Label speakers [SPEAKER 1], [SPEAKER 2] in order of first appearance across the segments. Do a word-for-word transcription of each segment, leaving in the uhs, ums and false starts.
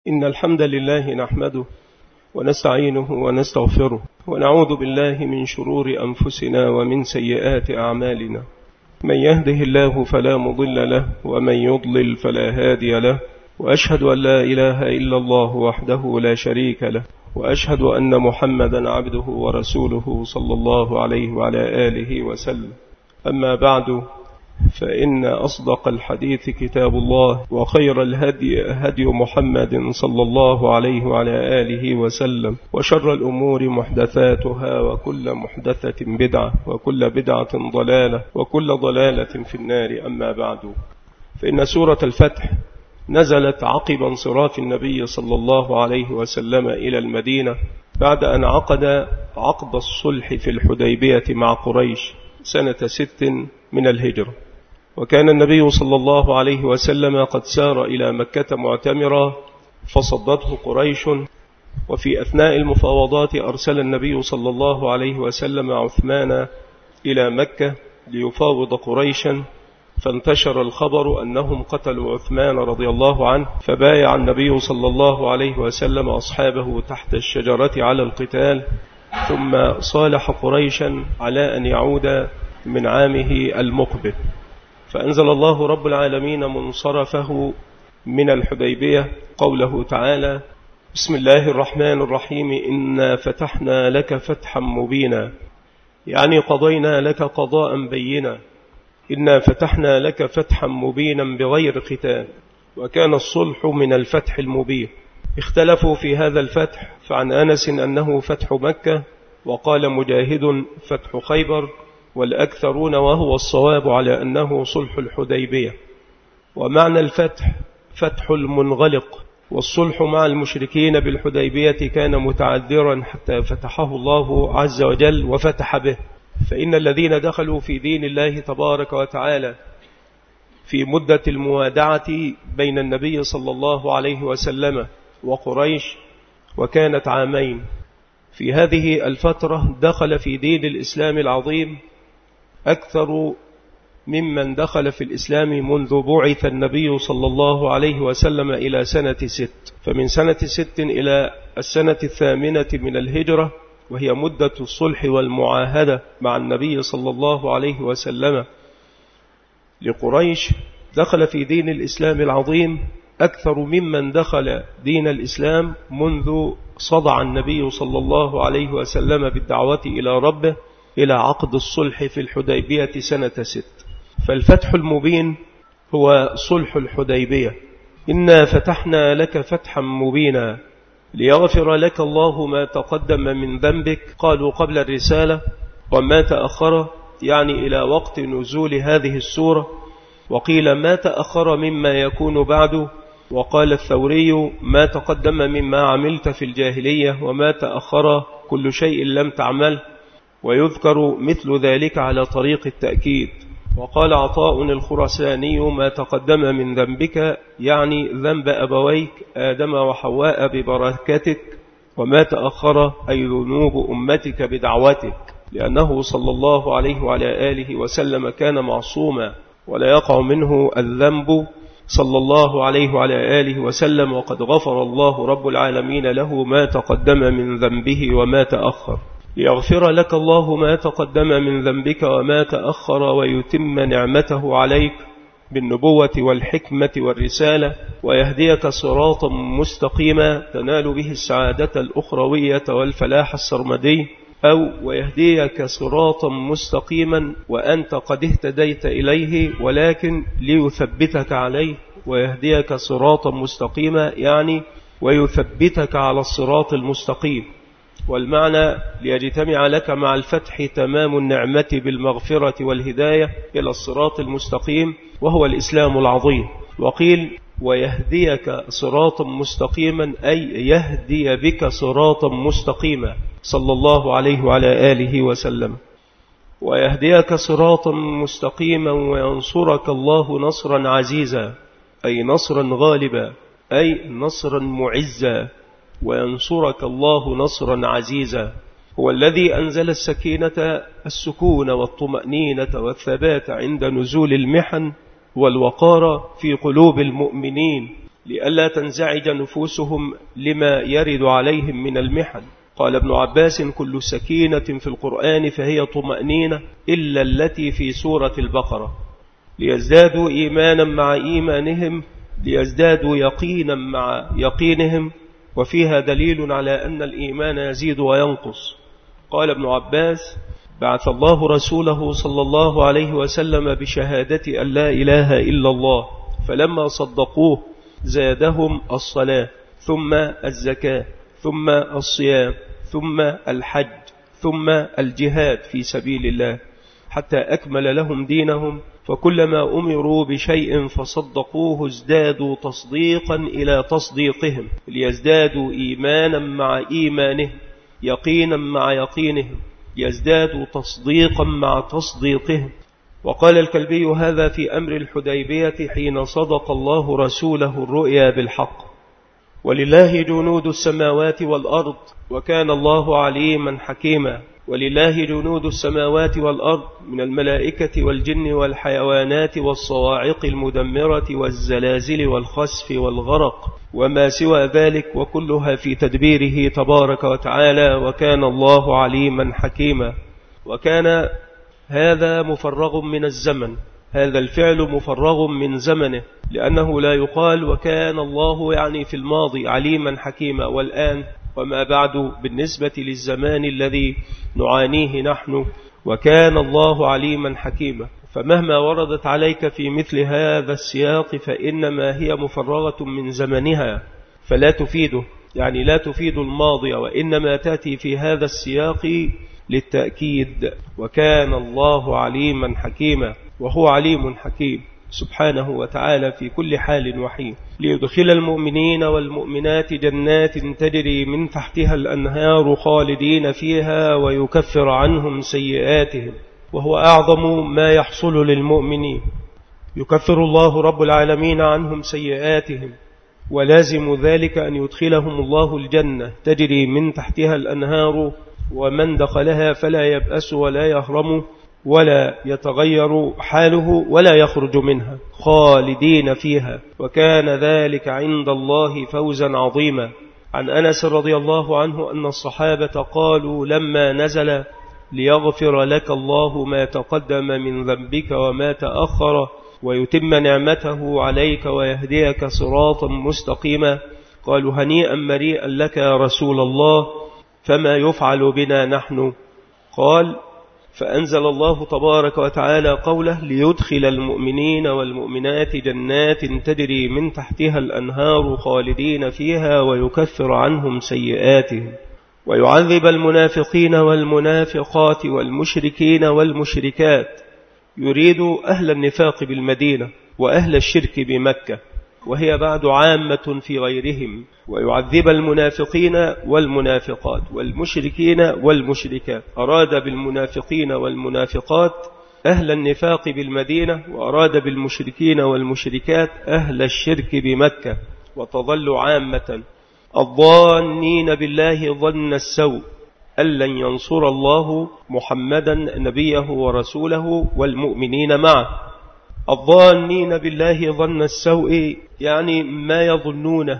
[SPEAKER 1] إن الحمد لله نحمده ونستعينه ونستغفره ونعوذ بالله من شرور أنفسنا ومن سيئات أعمالنا. من يهده الله فلا مضل له ومن يضلل فلا هادي له، وأشهد أن لا إله إلا الله وحده لا شريك له، وأشهد أن محمدا عبده ورسوله صلى الله عليه وعلى آله وسلم. أما بعد، فإن أصدق الحديث كتاب الله، وخير الهدي هدي محمد صلى الله عليه وعلى آله وسلم، وشر الأمور محدثاتها، وكل محدثة بدعة، وكل بدعة ضلالة، وكل ضلالة في النار. أما بعد، فإن سورة الفتح نزلت عقب انصراف النبي صلى الله عليه وسلم إلى المدينة بعد أن عقد عقد الصلح في الحديبية مع قريش سنة ست من الهجرة. وكان النبي صلى الله عليه وسلم قد سار إلى مكة معتمرا فصدته قريش، وفي أثناء المفاوضات أرسل النبي صلى الله عليه وسلم عثمان إلى مكة ليفاوض قريشا، فانتشر الخبر أنهم قتلوا عثمان رضي الله عنه، فبايع النبي صلى الله عليه وسلم أصحابه تحت الشجرة على القتال، ثم صالح قريشا على أن يعود من عامه المقبل. فأنزل الله رب العالمين منصرفه من الحديبية قوله تعالى: بسم الله الرحمن الرحيم، إنا فتحنا لك فتحا مبينا، يعني قضينا لك قضاء بينا. إنا فتحنا لك فتحا مبينا بغير قتال، وكان الصلح من الفتح المبين. اختلفوا في هذا الفتح، فعن أنس أنه فتح مكة، وقال مجاهد فتح خيبر، والأكثرون وهو الصواب على أنه صلح الحديبية. ومعنى الفتح فتح المنغلق، والصلح مع المشركين بالحديبية كان متعذرا حتى فتحه الله عز وجل وفتح به. فإن الذين دخلوا في دين الله تبارك وتعالى في مدة الموادعة بين النبي صلى الله عليه وسلم وقريش، وكانت عامين، في هذه الفترة دخل في دين الإسلام العظيم أكثر ممن دخل في الإسلام منذ بعث النبي صلى الله عليه وسلم إلى سنة ست. فمن سنة ست إلى السنة الثامنة من الهجرة، وهي مدة الصلح والمعاهدة مع النبي صلى الله عليه وسلم لقريش، دخل في دين الإسلام العظيم أكثر ممن دخل دين الإسلام منذ صدع النبي صلى الله عليه وسلم بالدعوة إلى ربه إلى عقد الصلح في الحديبية سنة ست. فالفتح المبين هو صلح الحديبية. إنا فتحنا لك فتحا مبينا ليغفر لك الله ما تقدم من ذنبك، قالوا قبل الرسالة، وما تأخر يعني إلى وقت نزول هذه السورة، وقيل ما تأخر مما يكون بعد، وقال الثوري ما تقدم مما عملت في الجاهلية، وما تأخر كل شيء لم تعمل، ويذكر مثل ذلك على طريق التأكيد. وقال عطاء الخرساني ما تقدم من ذنبك يعني ذنب أبويك آدم وحواء ببركتك، وما تأخر أي ذنوب أمتك بدعوتك، لأنه صلى الله عليه وعلى آله وسلم كان معصوما ولا يقع منه الذنب صلى الله عليه وعلى آله وسلم، وقد غفر الله رب العالمين له ما تقدم من ذنبه وما تأخر. ليغفر لك الله ما تقدم من ذنبك وما تأخر، ويتم نعمته عليك بالنبوة والحكمة والرسالة، ويهديك صراطا مستقيما تنال به السعادة الأخروية والفلاح السرمدي، أو ويهديك صراطا مستقيما وأنت قد اهتديت إليه، ولكن ليثبتك عليه. ويهديك صراطا مستقيما يعني ويثبتك على الصراط المستقيم. والمعنى ليجتمع لك مع الفتح تمام النعمة بالمغفرة والهداية إلى الصراط المستقيم، وهو الإسلام العظيم. وقيل ويهديك صراطا مستقيما أي يهدي بك صراطا مستقيما صلى الله عليه وعلى آله وسلم. ويهديك صراطا مستقيما وينصرك الله نصرا عزيزا أي نصرا غالبا أي نصرا معزا، وينصرك الله نصرا عزيزا. هو الذي أنزل السكينة السكون والطمأنينة والثبات عند نزول المحن والوقار في قلوب المؤمنين، لئلا تنزعج نفوسهم لما يرد عليهم من المحن. قال ابن عباس: كل سكينة في القرآن فهي طمأنينة إلا التي في سورة البقرة، ليزدادوا إيمانا مع إيمانهم، ليزدادوا يقينا مع يقينهم، وفيها دليل على أن الإيمان يزيد وينقص. قال ابن عباس: بعث الله رسوله صلى الله عليه وسلم بشهادة أن لا إله إلا الله، فلما صدقوه زادهم الصلاة، ثم الزكاة، ثم الصيام، ثم الحج، ثم الجهاد في سبيل الله، حتى أكمل لهم دينهم. فكلما أمروا بشيء فصدقوه ازدادوا تصديقا إلى تصديقهم، ليزدادوا إيمانا مع إيمانهم، يقينا مع يقينهم، يزدادوا تصديقا مع تصديقهم. وقال الكلبي: هذا في أمر الحديبية حين صدق الله رسوله الرؤيا بالحق. ولله جنود السماوات والأرض وكان الله عليما حكيما. ولله جنود السماوات والأرض من الملائكة والجن والحيوانات والصواعق المدمرة والزلازل والخسف والغرق وما سوى ذلك، وكلها في تدبيره تبارك وتعالى، وكان الله عليما حكيما. وكان هذا مفرغ من الزمن، هذا الفعل مفرغ من زمنه، لأنه لا يقال وكان الله يعني في الماضي عليما حكيما والآن وما بعد بالنسبة للزمان الذي نعانيه نحن، وكان الله عليما حكيما. فمهما وردت عليك في مثل هذا السياق فإنما هي مفرغة من زمنها، فلا تفيده، يعني لا تفيد الماضي، وإنما تأتي في هذا السياق للتأكيد. وكان الله عليما حكيما، وهو عليم حكيم سبحانه وتعالى في كل حال وحين، ليدخل المؤمنين والمؤمنات جنات تجري من تحتها الأنهار خالدين فيها ويكفر عنهم سيئاتهم، وهو أعظم ما يحصل للمؤمنين. يكفر الله رب العالمين عنهم سيئاتهم، ولازم ذلك أن يدخلهم الله الجنة تجري من تحتها الأنهار، ومن دخلها فلا يبأس ولا يهرم ولا يتغير حاله ولا يخرج منها، خالدين فيها، وكان ذلك عند الله فوزا عظيما. عن أنس رضي الله عنه أن الصحابة قالوا لما نزل: ليغفر لك الله ما تقدم من ذنبك وما تأخر ويتم نعمته عليك ويهديك صراطا مستقيما، قالوا: هنيئا مريئا لك يا رسول الله، فما يفعل بنا نحن؟ قال: فأنزل الله تبارك وتعالى قوله: ليدخل المؤمنين والمؤمنات جنات تجري من تحتها الأنهار خالدين فيها ويكفر عنهم سيئاتهم، ويعذب المنافقين والمنافقات والمشركين والمشركات. يريد أهل النفاق بالمدينة وأهل الشرك بمكة، وهي بعد عامة في غيرهم. ويعذب المنافقين والمنافقات والمشركين والمشركات، أراد بالمنافقين والمنافقات أهل النفاق بالمدينة، وأراد بالمشركين والمشركات أهل الشرك بمكة، وتظل عامة. الظانين بالله ظن السوء أن لن ينصر الله محمدا نبيه ورسوله والمؤمنين معه. الظانين بالله ظن السوء يعني ما يظنونه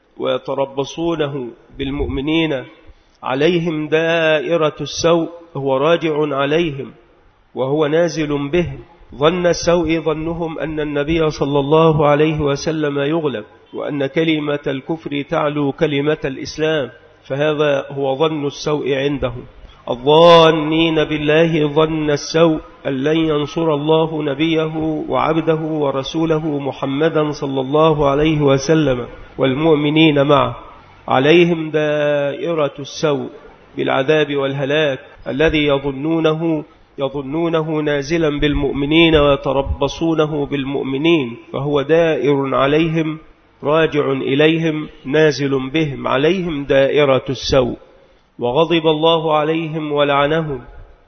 [SPEAKER 1] ويتربصونه بالمؤمنين، عليهم دائرة السوء، هو راجع عليهم وهو نازل بهم. ظن السوء ظنهم أن النبي صلى الله عليه وسلم يغلب، وأن كلمة الكفر تعلو كلمة الإسلام، فهذا هو ظن السوء عندهم. الظانين بالله ظن السوء أن لن ينصر الله نبيه وعبده ورسوله محمدا صلى الله عليه وسلم والمؤمنين معه، عليهم دائرة السوء بالعذاب والهلاك الذي يظنونه يظنونه نازلا بالمؤمنين ويتربصونه بالمؤمنين، فهو دائر عليهم راجع إليهم نازل بهم، عليهم دائرة السوء. وغضب الله عليهم ولعنهم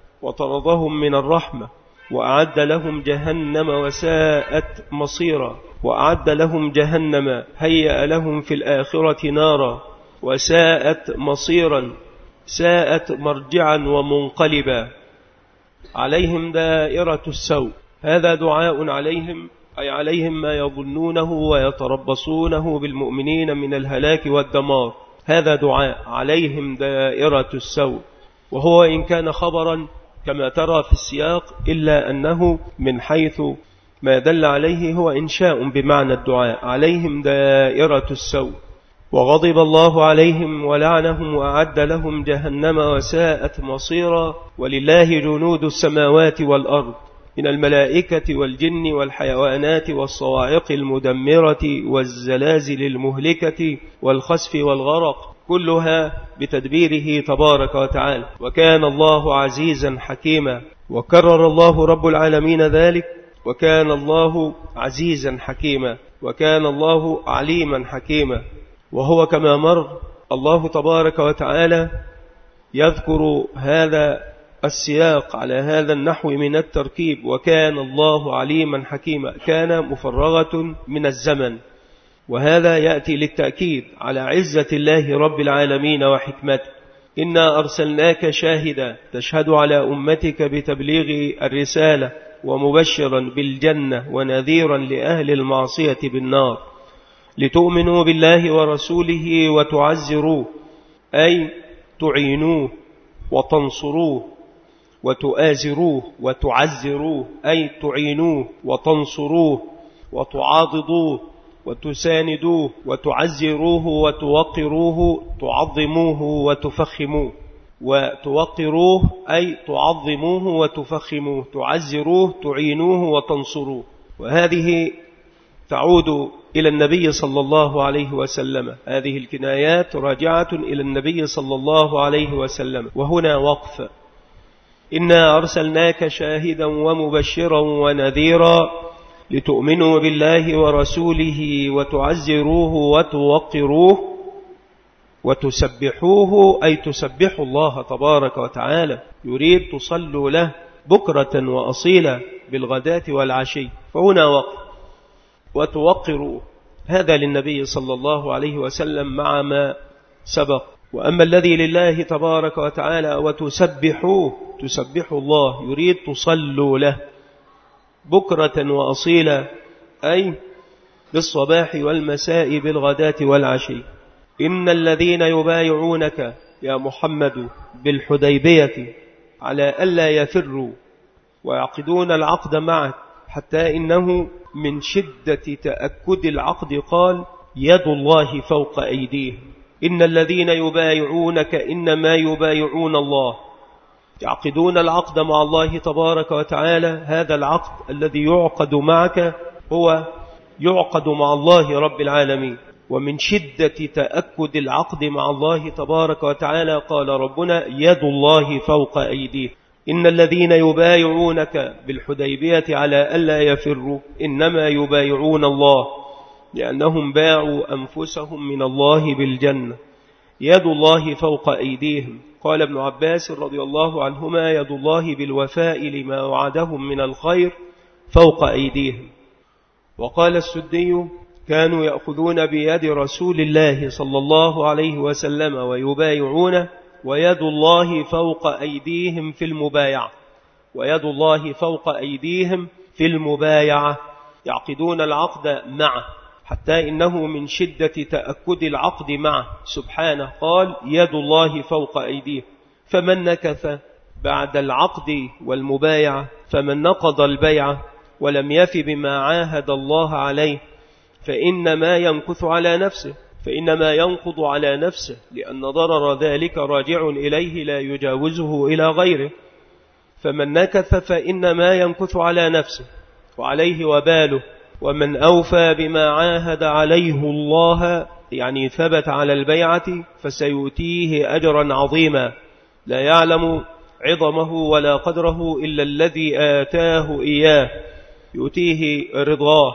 [SPEAKER 1] وطردهم من الرحمة، وأعد لهم جهنم وساءت مصيرا. وأعد لهم جهنم هيأ لهم في الآخرة نارا، وساءت مصيرا، ساءت مرجعا ومنقلبا. عليهم دائرة السوء، هذا دعاء عليهم أي عليهم ما يظنونه ويتربصونه بالمؤمنين من الهلاك والدمار. هذا دعاء عليهم دائرة السوء، وهو إن كان خبرا كما ترى في السياق، إلا أنه من حيث ما دل عليه هو إنشاء بمعنى الدعاء. عليهم دائرة السوء وغضب الله عليهم ولعنهم وأعد لهم جهنم وساءت مصيرا. ولله جنود السماوات والأرض من الملائكة والجن والحيوانات والصواعق المدمرة والزلازل المهلكة والخسف والغرق، كلها بتدبيره تبارك وتعالى. وكان الله عزيزا حكيما، وكرر الله رب العالمين ذلك: وكان الله عزيزا حكيما، وكان الله عليما حكيما. وهو كما مر الله تبارك وتعالى يذكر هذا السياق على هذا النحو من التركيب: وكان الله عليما حكيما. كان مفرغة من الزمن، وهذا يأتي للتأكيد على عزة الله رب العالمين وحكمته. إنا أرسلناك شاهدا تشهد على أمتك بتبليغ الرسالة ومبشرا بالجنة ونذيرا لأهل المعصية بالنار، لتؤمنوا بالله ورسوله وتعزروه، أي تعينوه وتنصروه، وتؤازروه وتعزروه، أي تعينوه وتنصروه وتعاضدوه وتساندوه وتعزروه وتوقروه، تعظموه وتفخموه. وتوقروه أي تعظموه وتفخموه، تعزروه تعينوه وتنصروه. وهذه تعود إلى النبي صلى الله عليه وسلم، هذه الكنايات راجعة إلى النبي صلى الله عليه وسلم. وهنا وقف: إنا أرسلناك شاهدا ومبشرا ونذيرا لتؤمنوا بالله ورسوله وتعزروه وتوقروه وتسبحوه، أي تسبحوا الله تبارك وتعالى. يريد تصلوا له بكرة وأصيلا بالغداة والعشي. فهنا وقف: وتوقروه، هذا للنبي صلى الله عليه وسلم مع ما سبق. وأما الذي لله تبارك وتعالى وتسبحوه، تسبحوا الله، يريد تصلوا له بكرة وأصيلا، أي بالصباح والمساء بالغداة والعشي. إن الذين يبايعونك يا محمد بالحديبية على ألا يفروا ويعقدون العقد معك، حتى إنه من شدة تأكد العقد قال: يد الله فوق أيديهم. إن الذين يبايعونك إنما يبايعون الله، يعقدون العقد مع الله تبارك وتعالى. هذا العقد الذي يعقد معك هو يعقد مع الله رب العالمين. ومن شدة تأكد العقد مع الله تبارك وتعالى قال ربنا: يد الله فوق أيديه. إن الذين يبايعونك بالحديبية على ألا يفروا إنما يبايعون الله، لأنهم باعوا أنفسهم من الله بالجنة. يد الله فوق أيديهم. قال ابن عباس رضي الله عنهما: يد الله بالوفاء لما وعدهم من الخير فوق أيديهم. وقال السدي: كانوا يأخذون بيد رسول الله صلى الله عليه وسلم ويبايعونه، ويد الله فوق أيديهم في المبايعة. ويد الله فوق أيديهم في المبايعة، يعقدون العقد معه، حتى إنه من شدة تأكد العقد معه سبحانه قال: يد الله فوق أيديهم. فمن نكث بعد العقد والمبايعة، فمن نقض البيعة ولم يف بما عاهد الله عليه، فإنما ينكث على نفسه، فإنما ينقض على نفسه، لأن ضرر ذلك راجع إليه لا يجاوزه إلى غيره. فمن نكث فإنما ينكث على نفسه وعليه وباله. ومن أوفى بما عاهد عليه الله، يعني ثبت على البيعة، فسيؤتيه أجرا عظيما لا يعلم عظمه ولا قدره إلا الذي آتاه إياه، يؤتيه رضاه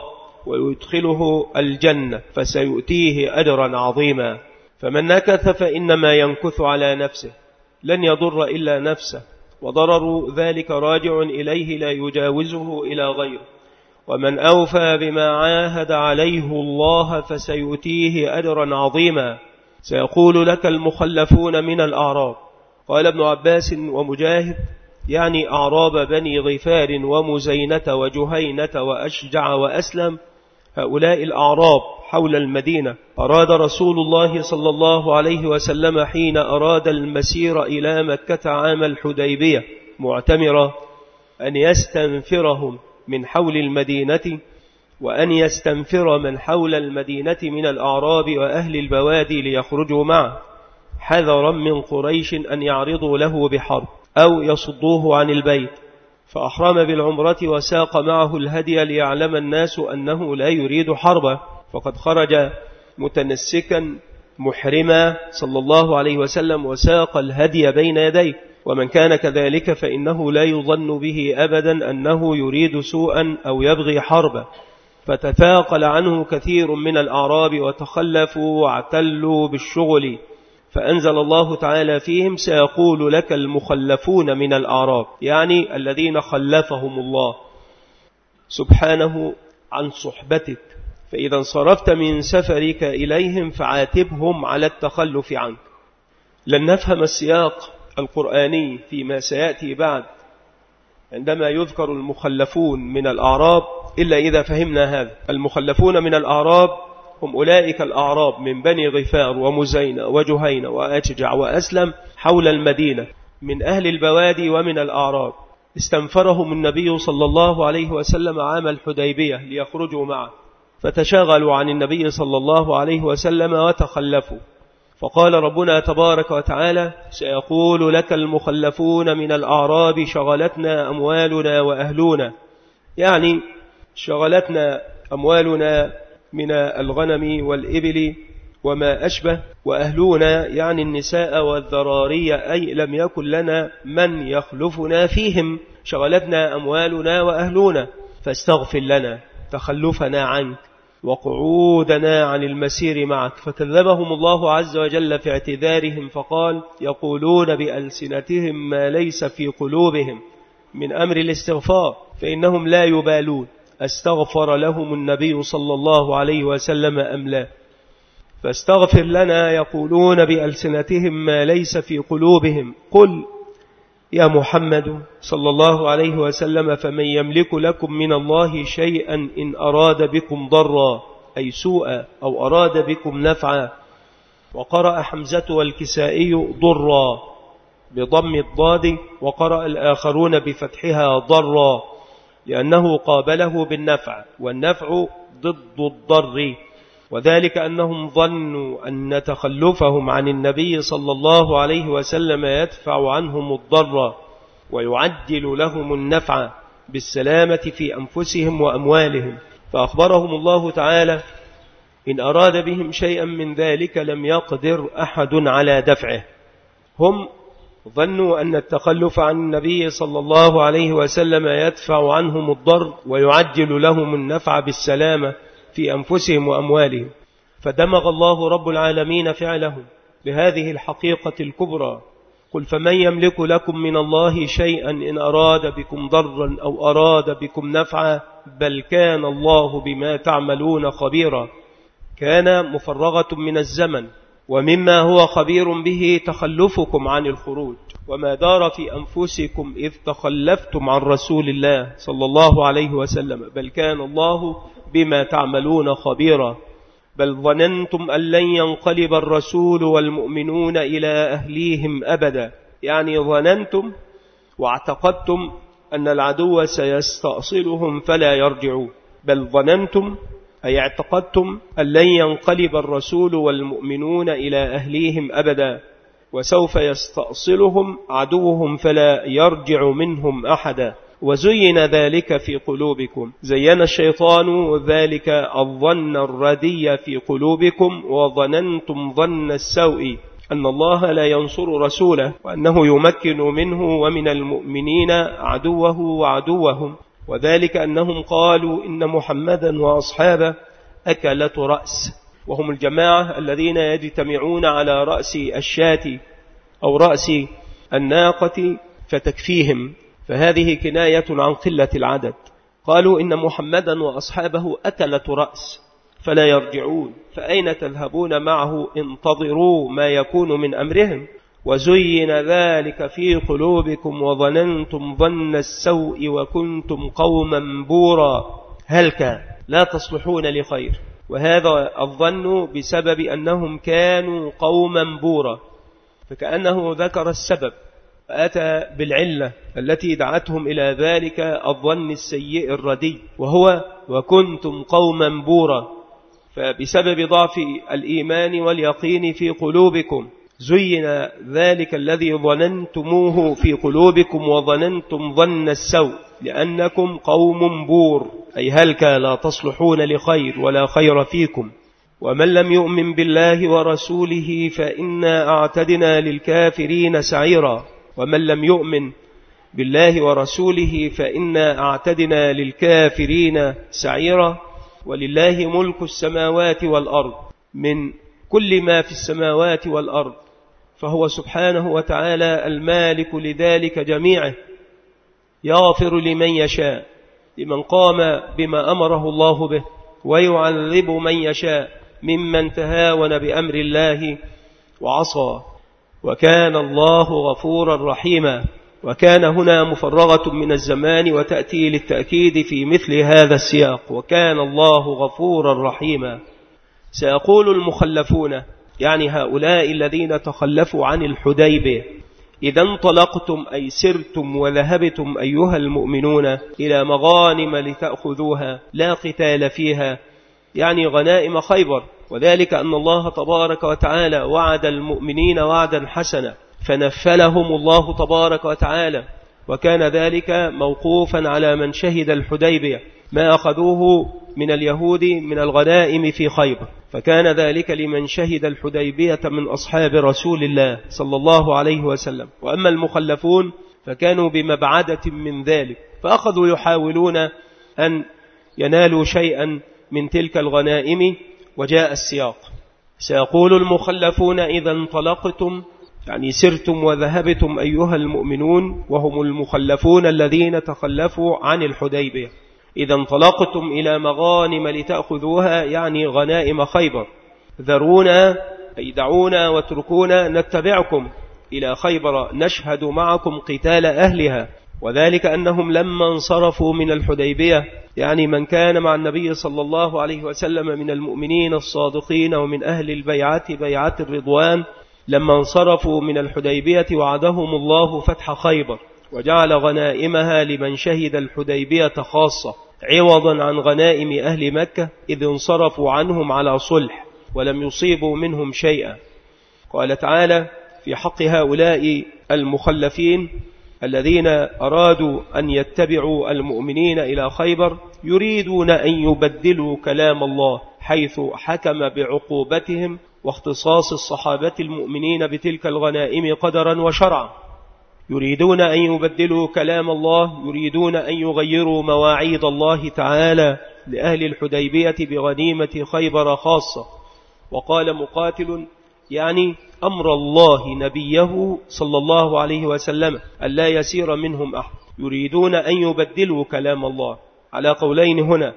[SPEAKER 1] ويدخله الجنة، فسيؤتيه أجرا عظيما. فمن نكث فإنما ينكث على نفسه، لن يضر إلا نفسه، وضرر ذلك راجع إليه لا يجاوزه إلى غيره. ومن أوفى بما عاهد عليه الله فسيؤتيه أجرا عظيما. سيقول لك المخلفون من الأعراب، قال ابن عباس ومجاهد: يعني أعراب بني غفار ومزينة وجهينة وأشجع وأسلم، هؤلاء الأعراب حول المدينة أراد رسول الله صلى الله عليه وسلم حين أراد المسير إلى مكة عام الحديبية معتمرا أن يستنفرهم من حول المدينة، وأن يستنفر من حول المدينة من الأعراب وأهل البوادي ليخرجوا معه، حذرا من قريش أن يعرضوا له بحرب أو يصدوه عن البيت. فأحرم بالعمرة وساق معه الهدي ليعلم الناس أنه لا يريد حربا، فقد خرج متنسكا محرما صلى الله عليه وسلم وساق الهدي بين يديه، ومن كان كذلك فإنه لا يظن به أبدا أنه يريد سوءا أو يبغي حربا. فتثاقل عنه كثير من الأعراب وتخلفوا واعتلوا بالشغل، فأنزل الله تعالى فيهم سيقول لك المخلفون من الأعراب، يعني الذين خلفهم الله سبحانه عن صحبتك، فإذا انصرفت من سفرك إليهم فعاتبهم على التخلف عنك. لن نفهم السياق القرآني فيما سيأتي بعد عندما يذكر المخلفون من الأعراب إلا إذا فهمنا هذا. المخلفون من الأعراب هم أولئك الأعراب من بني غفار ومزينة وجهينة وأشجع وأسلم حول المدينة من أهل البوادي ومن الأعراب، استنفرهم النبي صلى الله عليه وسلم عام الحديبية ليخرجوا معه، فتشاغلوا عن النبي صلى الله عليه وسلم وتخلفوا. فقال ربنا تبارك وتعالى سيقول لك المخلفون من الأعراب شغلتنا أموالنا وأهلنا، يعني شغلتنا أموالنا من الغنم والإبل وما أشبه، وأهلنا يعني النساء والذراري، أي لم يكن لنا من يخلفنا فيهم، شغلتنا أموالنا وأهلنا، فاستغفر لنا تخلفنا عنك وقعودنا عن المسير معك. فكذبهم الله عز وجل في اعتذارهم فقال يقولون بألسنتهم ما ليس في قلوبهم من أمر الاستغفار، فإنهم لا يبالون استغفر لهم النبي صلى الله عليه وسلم أم لا. فاستغفر لنا يقولون بألسنتهم ما ليس في قلوبهم، قل يا محمد صلى الله عليه وسلم فمن يملك لكم من الله شيئا إن أراد بكم ضرا أي سوءا أو أراد بكم نفعا. وقرأ حمزة والكسائي ضرا بضم الضاد، وقرأ الآخرون بفتحها ضرا لأنه قابله بالنفع، والنفع ضد الضر، وذلك أنهم ظنوا أن تخلفهم عن النبي صلى الله عليه وسلم يدفع عنهم الضر ويعجل لهم النفع بالسلامة في أنفسهم وأموالهم. فأخبرهم الله تعالى إن أراد بهم شيئا من ذلك لم يقدر أحد على دفعه. هم ظنوا أن التخلف عن النبي صلى الله عليه وسلم يدفع عنهم الضر ويعجل لهم النفع بالسلامة في أنفسهم وأموالهم، فدمغ الله رب العالمين فعلهم بهذه الحقيقة الكبرى. قل فمن يملك لكم من الله شيئا إن أراد بكم ضرا أو أراد بكم نفعا بل كان الله بما تعملون خبيرا. كان مفرغة من الزمن، ومما هو خبير به تخلفكم عن الخروج، وما دار في أنفسكم إذ تخلفتم عن رسول الله صلى الله عليه وسلم بل كان الله بما تعملون خبيرا. بل ظننتم أن لن ينقلب الرسول والمؤمنون إلى أهليهم أبدا، يعني ظننتم واعتقدتم أن العدو سيستأصلهم فلا يرجعون. بل ظننتم أي اعتقدتم أن لن ينقلب الرسول والمؤمنون إلى أهليهم أبدا، وسوف يستأصلهم عدوهم فلا يرجع منهم أحدا. وزين ذلك في قلوبكم، زين الشيطان ذلك الظن الردي في قلوبكم وظننتم ظن السوء أن الله لا ينصر رسوله وأنه يمكن منه ومن المؤمنين عدوه وعدوهم، وذلك أنهم قالوا إن محمدا وأصحابه أكلة رأس، وهم الجماعة الذين يجتمعون على رأس الشاة أو رأس الناقة فتكفيهم، فهذه كناية عن قلة العدد. قالوا إن محمدا وأصحابه أكلة رأس فلا يرجعون، فأين تذهبون معه؟ انتظروا ما يكون من أمرهم. وزين ذلك في قلوبكم وظننتم ظن السوء وكنتم قوما بورا هلك لا تصلحون لخير. وهذا الظن بسبب أنهم كانوا قوما بورا، فكأنه ذكر السبب فأتى بالعلة التي دعتهم إلى ذلك الظن السيء الردي، وهو وكنتم قوما بورا. فبسبب ضعف الإيمان واليقين في قلوبكم زين ذلك الذي ظننتموه في قلوبكم وظننتم ظن السوء لأنكم قوم بور، أي هلك لا تصلحون لخير ولا خير فيكم. ومن لم يؤمن بالله ورسوله فإنا أعتدنا للكافرين سعيرا. ومن لم يؤمن بالله ورسوله فإنا أعتدنا للكافرين سعيرا. ولله ملك السماوات والأرض، من كل ما في السماوات والأرض، فهو سبحانه وتعالى المالك لذلك جميعه، يغفر لمن يشاء لمن قام بما أمره الله به، ويعذب من يشاء ممن تهاون بأمر الله وعصى، وكان الله غفورا رحيما. وكان هنا مفرغة من الزمان وتأتي للتأكيد في مثل هذا السياق، وكان الله غفورا رحيما. سيقول المخلفون، يعني هؤلاء الذين تخلفوا عن الحديبية، إذا انطلقتم أي سرتم وذهبتم أيها المؤمنون إلى مغانم لتأخذوها لا قتال فيها، يعني غنائم خيبر. وذلك أن الله تبارك وتعالى وعد المؤمنين وعدا حسنا فنفلهم الله تبارك وتعالى، وكان ذلك موقوفا على من شهد الحديبية ما أخذوه من اليهود من الغنائم في خيبر، فكان ذلك لمن شهد الحديبية من أصحاب رسول الله صلى الله عليه وسلم. وأما المخلفون فكانوا بمبعدة من ذلك، فأخذوا يحاولون أن ينالوا شيئا من تلك الغنائم. وجاء السياق، سيقول المخلفون إذا انطلقتم، يعني سرتم وذهبتم أيها المؤمنون، وهم المخلفون الذين تخلفوا عن الحديبية، إذا انطلقتم إلى مغانم لتأخذوها، يعني غنائم خيبر، ذرونا أي دعونا واتركونا نتبعكم إلى خيبر نشهد معكم قتال أهلها. وذلك أنهم لما انصرفوا من الحديبية، يعني من كان مع النبي صلى الله عليه وسلم من المؤمنين الصادقين ومن أهل البيعة بيعة الرضوان، لما انصرفوا من الحديبية وعدهم الله فتح خيبر وجعل غنائمها لمن شهد الحديبية خاصة عوضا عن غنائم أهل مكة، إذ انصرفوا عنهم على صلح ولم يصيبوا منهم شيئا. قال تعالى في حق هؤلاء المخلفين الذين أرادوا أن يتبعوا المؤمنين إلى خيبر، يريدون أن يبدلوا كلام الله حيث حكم بعقوبتهم واختصاص الصحابة المؤمنين بتلك الغنائم قدرا وشرعا. يريدون أن يبدلوا كلام الله، يريدون أن يغيروا مواعيد الله تعالى لأهل الحديبية بغنيمة خيبر خاصة. وقال مقاتل يعني أمر الله نبيه صلى الله عليه وسلم ألا يسير منهم أحد. يريدون أن يبدلوا كلام الله على قولين هنا،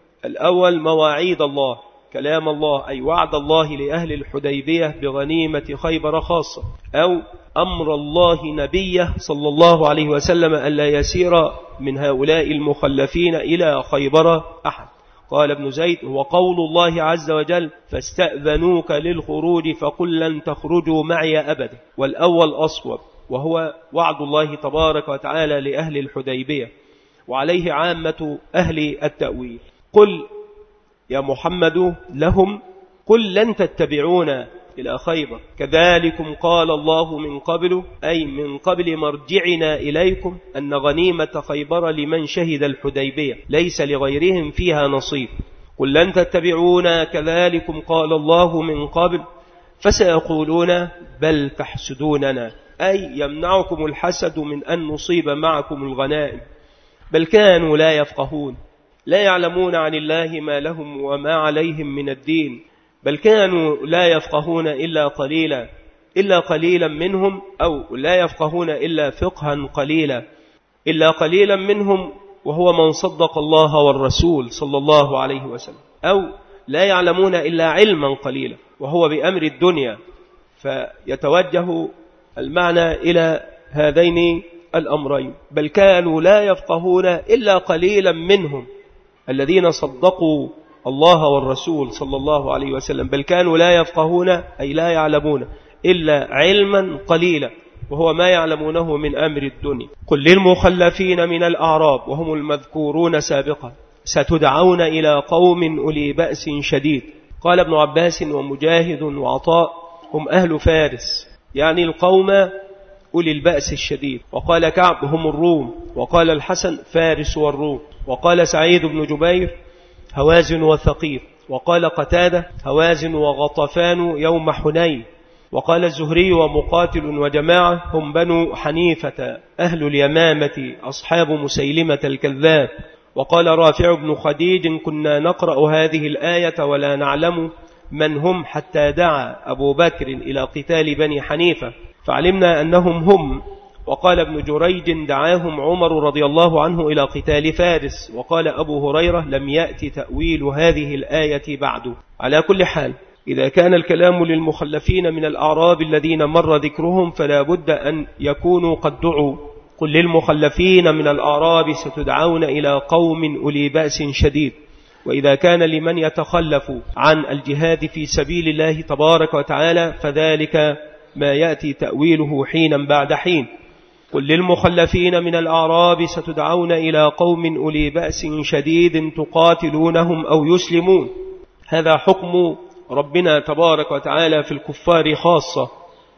[SPEAKER 1] الأول مواعيد الله، كلام الله أي وعد الله لأهل الحديبية بغنيمة خيبر خاصة، أو أمر الله نبيه صلى الله عليه وسلم ألا يسير من هؤلاء المخلفين إلى خيبر أحد. قال ابن زيد هو قول الله عز وجل فاستأذنوك للخروج فقل لن تخرجوا معي أبدا، والأول أصوب، وهو وعد الله تبارك وتعالى لأهل الحديبية، وعليه عامة أهل التأويل. قل يا محمد لهم قل لن تتبعونا إلى خيبر كذلكم قال الله من قبل، أي من قبل مرجعنا إليكم، أن غنيمة خيبر لمن شهد الحديبية ليس لغيرهم فيها نصيب. قل لن تتبعونا كذلكم قال الله من قبل فسيقولون بل تحسدوننا، أي يمنعكم الحسد من أن نصيب معكم الغنائم، بل كانوا لا يفقهون لا يعلمون عن الله ما لهم وما عليهم من الدين، بل كانوا لا يفقهون إلا قليلا إلا قليلا منهم، أو لا يفقهون إلا فقها قليلا إلا قليلا منهم، وهو من صدق الله والرسول صلى الله عليه وسلم، أو لا يعلمون إلا علما قليلا وهو بأمر الدنيا، فيتوجه المعنى إلى هذين الأمرين، بل كانوا لا يفقهون إلا قليلا منهم الذين صدقوا الله والرسول صلى الله عليه وسلم، بل كانوا لا يفقهون أي لا يعلمون إلا علما قليلا، وهو ما يعلمونه من أمر الدنيا. قل للمخلفين من الأعراب وهم المذكورون سابقا ستدعون إلى قوم أولي بأس شديد. قال ابن عباس ومجاهد وعطاء هم أهل فارس، يعني القوم أولي البأس الشديد. وقال كعب هم الروم، وقال الحسن فارس والروم، وقال سعيد بن جبير هوازن وثقيف، وقال قتادة هوازن وغطفان يوم حنين، وقال الزهري ومقاتل وجماعة هم بنو حنيفة أهل اليمامة أصحاب مسيلمة الكذاب. وقال رافع بن خديج كنا نقرأ هذه الآية ولا نعلم من هم حتى دعا أبو بكر إلى قتال بني حنيفة فعلمنا أنهم هم. وقال ابن جريج دعاهم عمر رضي الله عنه إلى قتال فارس. وقال أبو هريرة لم يأتي تأويل هذه الآية بعد. على كل حال، إذا كان الكلام للمخلفين من الأعراب الذين مر ذكرهم فلا بد أن يكونوا قد دعوا. قل للمخلفين من الأعراب ستدعون إلى قوم أولي بأس شديد. وإذا كان لمن يتخلف عن الجهاد في سبيل الله تبارك وتعالى فذلك ما يأتي تأويله حينا بعد حين. قل للمخلفين من الأعراب ستدعون إلى قوم أولي بأس شديد تقاتلونهم أو يسلمون. هذا حكم ربنا تبارك وتعالى في الكفار خاصة،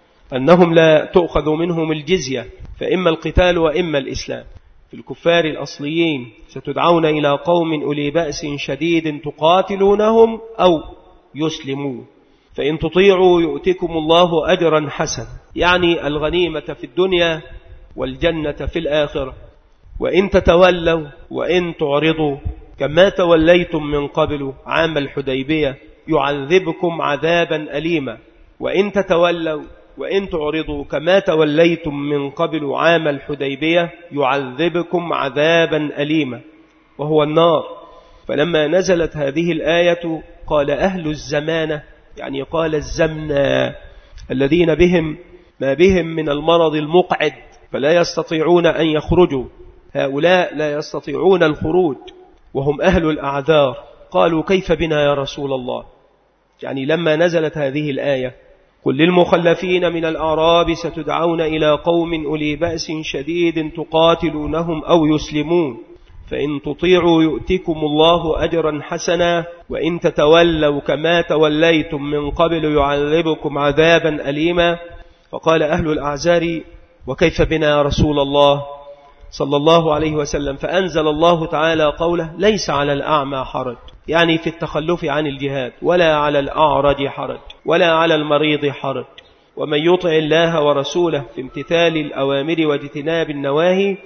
[SPEAKER 1] أنهم لا تؤخذ منهم الجزية، فإما القتال وإما الإسلام. في الكفار الأصليين ستدعون إلى قوم أولي بأس شديد تقاتلونهم أو يسلمون، فإن تطيعوا يؤتكم الله أجرا حسنا، يعني الغنيمة في الدنيا والجنة في الآخرة. وإن تتولوا وإن تعرضوا كما توليتم من قبل عام الحديبية يعذبكم عذابا أليما. وإن تتولوا وإن تعرضوا كما توليتم من قبل عام الحديبية يعذبكم عذابا أليما وهو النار. فلما نزلت هذه الآية قال أهل الزمانة، يعني قال الزمنة الذين بهم ما بهم من المرض المقعد فلا يستطيعون أن يخرجوا، هؤلاء لا يستطيعون الخروج وهم أهل الأعذار، قالوا كيف بنا يا رسول الله؟ يعني لما نزلت هذه الآية قل للمخلفين من الأعراب ستدعون إلى قوم أولي بأس شديد تقاتلونهم أو يسلمون، فإن تطيعوا يؤتكم الله أجرا حسنا، وإن تتولوا كما توليتم من قبل يعذبكم عذابا أليما. فقال أهل الأعذار وكيف بنا يا رسول الله صلى الله عليه وسلم؟ فأنزل الله تعالى قوله ليس على الأعمى حرج، يعني في التخلف عن الجهاد، ولا على الأعرج حرج، ولا على المريض حرج. ومن يطع الله ورسوله في امتثال الأوامر واجتناب النواهي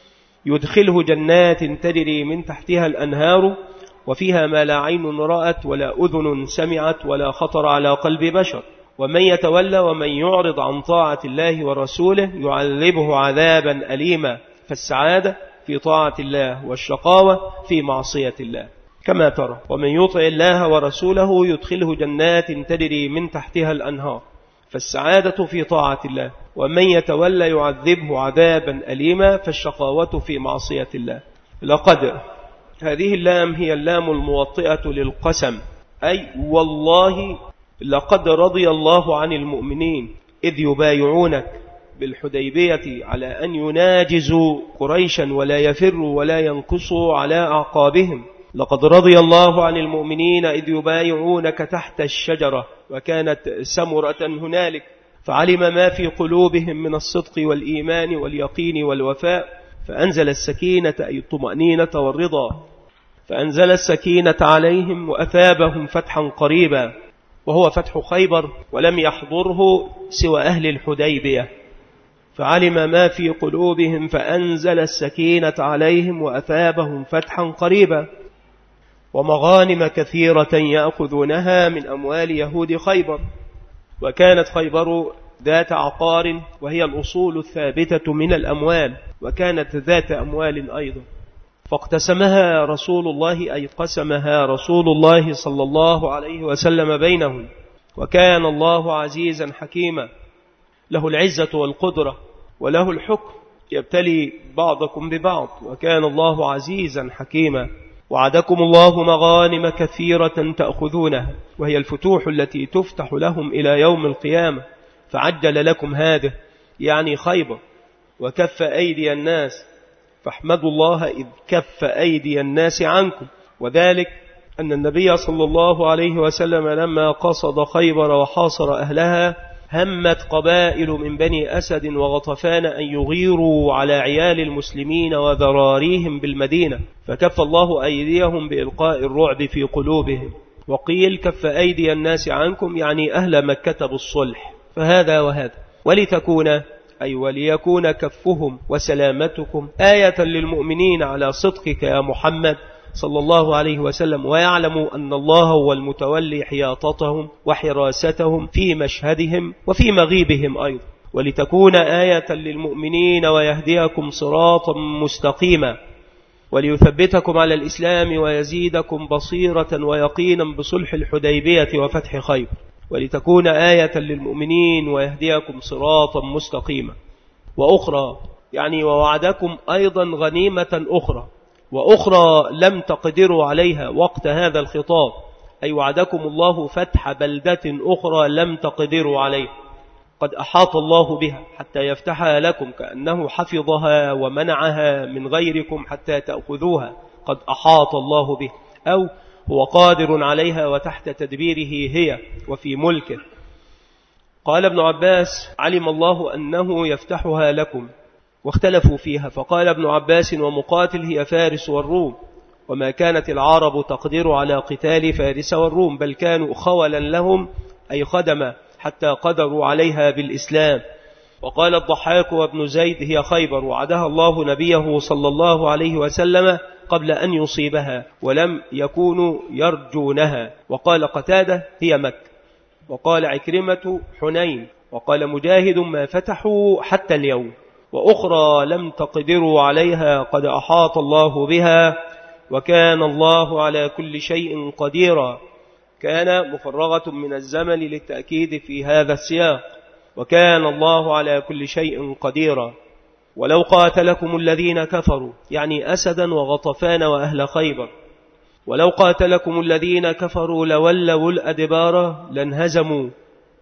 [SPEAKER 1] يدخله جنات تجري من تحتها الأنهار وفيها ما لا عين رأت ولا أذن سمعت ولا خطر على قلب بشر. ومن يتولى ومن يعرض عن طاعة الله ورسوله يعذبه عذابا أليما. فالسعادة في طاعة الله والشقاوة في معصية الله كما ترى. ومن يطع الله ورسوله يدخله جنات تجري من تحتها الأنهار. فالسعادة في طاعة الله. ومن يتولى يعذبه عذابا أليما. فالشقاوة في معصية الله. لقد، هذه اللام هي اللام الموطئة للقسم، أي والله لقد رضي الله عن المؤمنين إذ يبايعونك بالحديبية على أن يناجزوا قريشا ولا يفروا ولا ينكصوا على أعقابهم. لقد رضي الله عن المؤمنين إذ يبايعونك تحت الشجرة وكانت سمرة هنالك فعلم ما في قلوبهم من الصدق والإيمان واليقين والوفاء فأنزل السكينة أي الطمأنينة والرضا، فأنزل السكينة عليهم وأثابهم فتحا قريبا، وهو فتح خيبر، ولم يحضره سوى أهل الحديبية. فعلم ما في قلوبهم فأنزل السكينة عليهم وأثابهم فتحا قريبا، ومغانم كثيرة يأخذونها من أموال يهود خيبر. وكانت خيبر ذات عقار وهي الأصول الثابتة من الأموال، وكانت ذات أموال أيضا، فاقتسمها رسول الله أي قسمها رسول الله صلى الله عليه وسلم بينهم، وكان الله عزيزا حكيما. له العزة والقدرة وله الحكم، يبتلي بعضكم ببعض، وكان الله عزيزا حكيما. وعدكم الله مغانم كثيرة تأخذونها، وهي الفتوح التي تفتح لهم إلى يوم القيامة، فعجل لكم هذا يعني خيبر، وكف أيدي الناس، فاحمدوا الله إذ كف أيدي الناس عنكم. وذلك أن النبي صلى الله عليه وسلم لما قصد خيبر وحاصر أهلها همت قبائل من بني أسد وغطفان أن يغيروا على عيال المسلمين وذراريهم بالمدينة، فكف الله أيديهم بإلقاء الرعب في قلوبهم. وقيل كف أيدي الناس عنكم يعني أهل مكة بالصلح، فهذا وهذا. ولتكون أي وليكون كفهم وسلامتكم آية للمؤمنين على صدقك يا محمد صلى الله عليه وسلم، ويعلموا أن الله هو المتولي حياطتهم وحراستهم في مشهدهم وفي مغيبهم أيضا. ولتكون آية للمؤمنين ويهديكم صراطا مستقيما، وليثبتكم على الإسلام ويزيدكم بصيرة ويقينا بصلح الحديبية وفتح خيبر. ولتكون آية للمؤمنين ويهديكم صراطا مستقيما. وأخرى يعني ووعدكم أيضا غنيمة أخرى، وأخرى لم تقدروا عليها وقت هذا الخطاب، أي وعدكم الله فتح بلدة أخرى لم تقدروا عليها، قد أحاط الله بها حتى يفتحها لكم، كأنه حفظها ومنعها من غيركم حتى تأخذوها، قد أحاط الله به، أو هو قادر عليها وتحت تدبيره هي وفي ملكه. قال ابن عباس علم الله أنه يفتحها لكم، واختلفوا فيها، فقال ابن عباس ومقاتل هي فارس والروم، وما كانت العرب تقدر على قتال فارس والروم، بل كانوا خولا لهم أي خدما حتى قدروا عليها بالإسلام. وقال الضحاك وابن زيد هي خيبر، وعدها الله نبيه صلى الله عليه وسلم قبل أن يصيبها، ولم يكونوا يرجونها. وقال قتادة هي مكة، وقال عكرمة حنين، وقال مجاهد ما فتحوا حتى اليوم. وأخرى لم تقدروا عليها قد أحاط الله بها، وكان الله على كل شيء قديرا. كان مفرغة من الزمن للتأكيد في هذا السياق، وكان الله على كل شيء قديرا. ولو قاتلكم الذين كفروا يعني أسدا وغطفان وأهل خيبر، ولو قاتلكم الذين كفروا لولوا الأدبار لانهزموا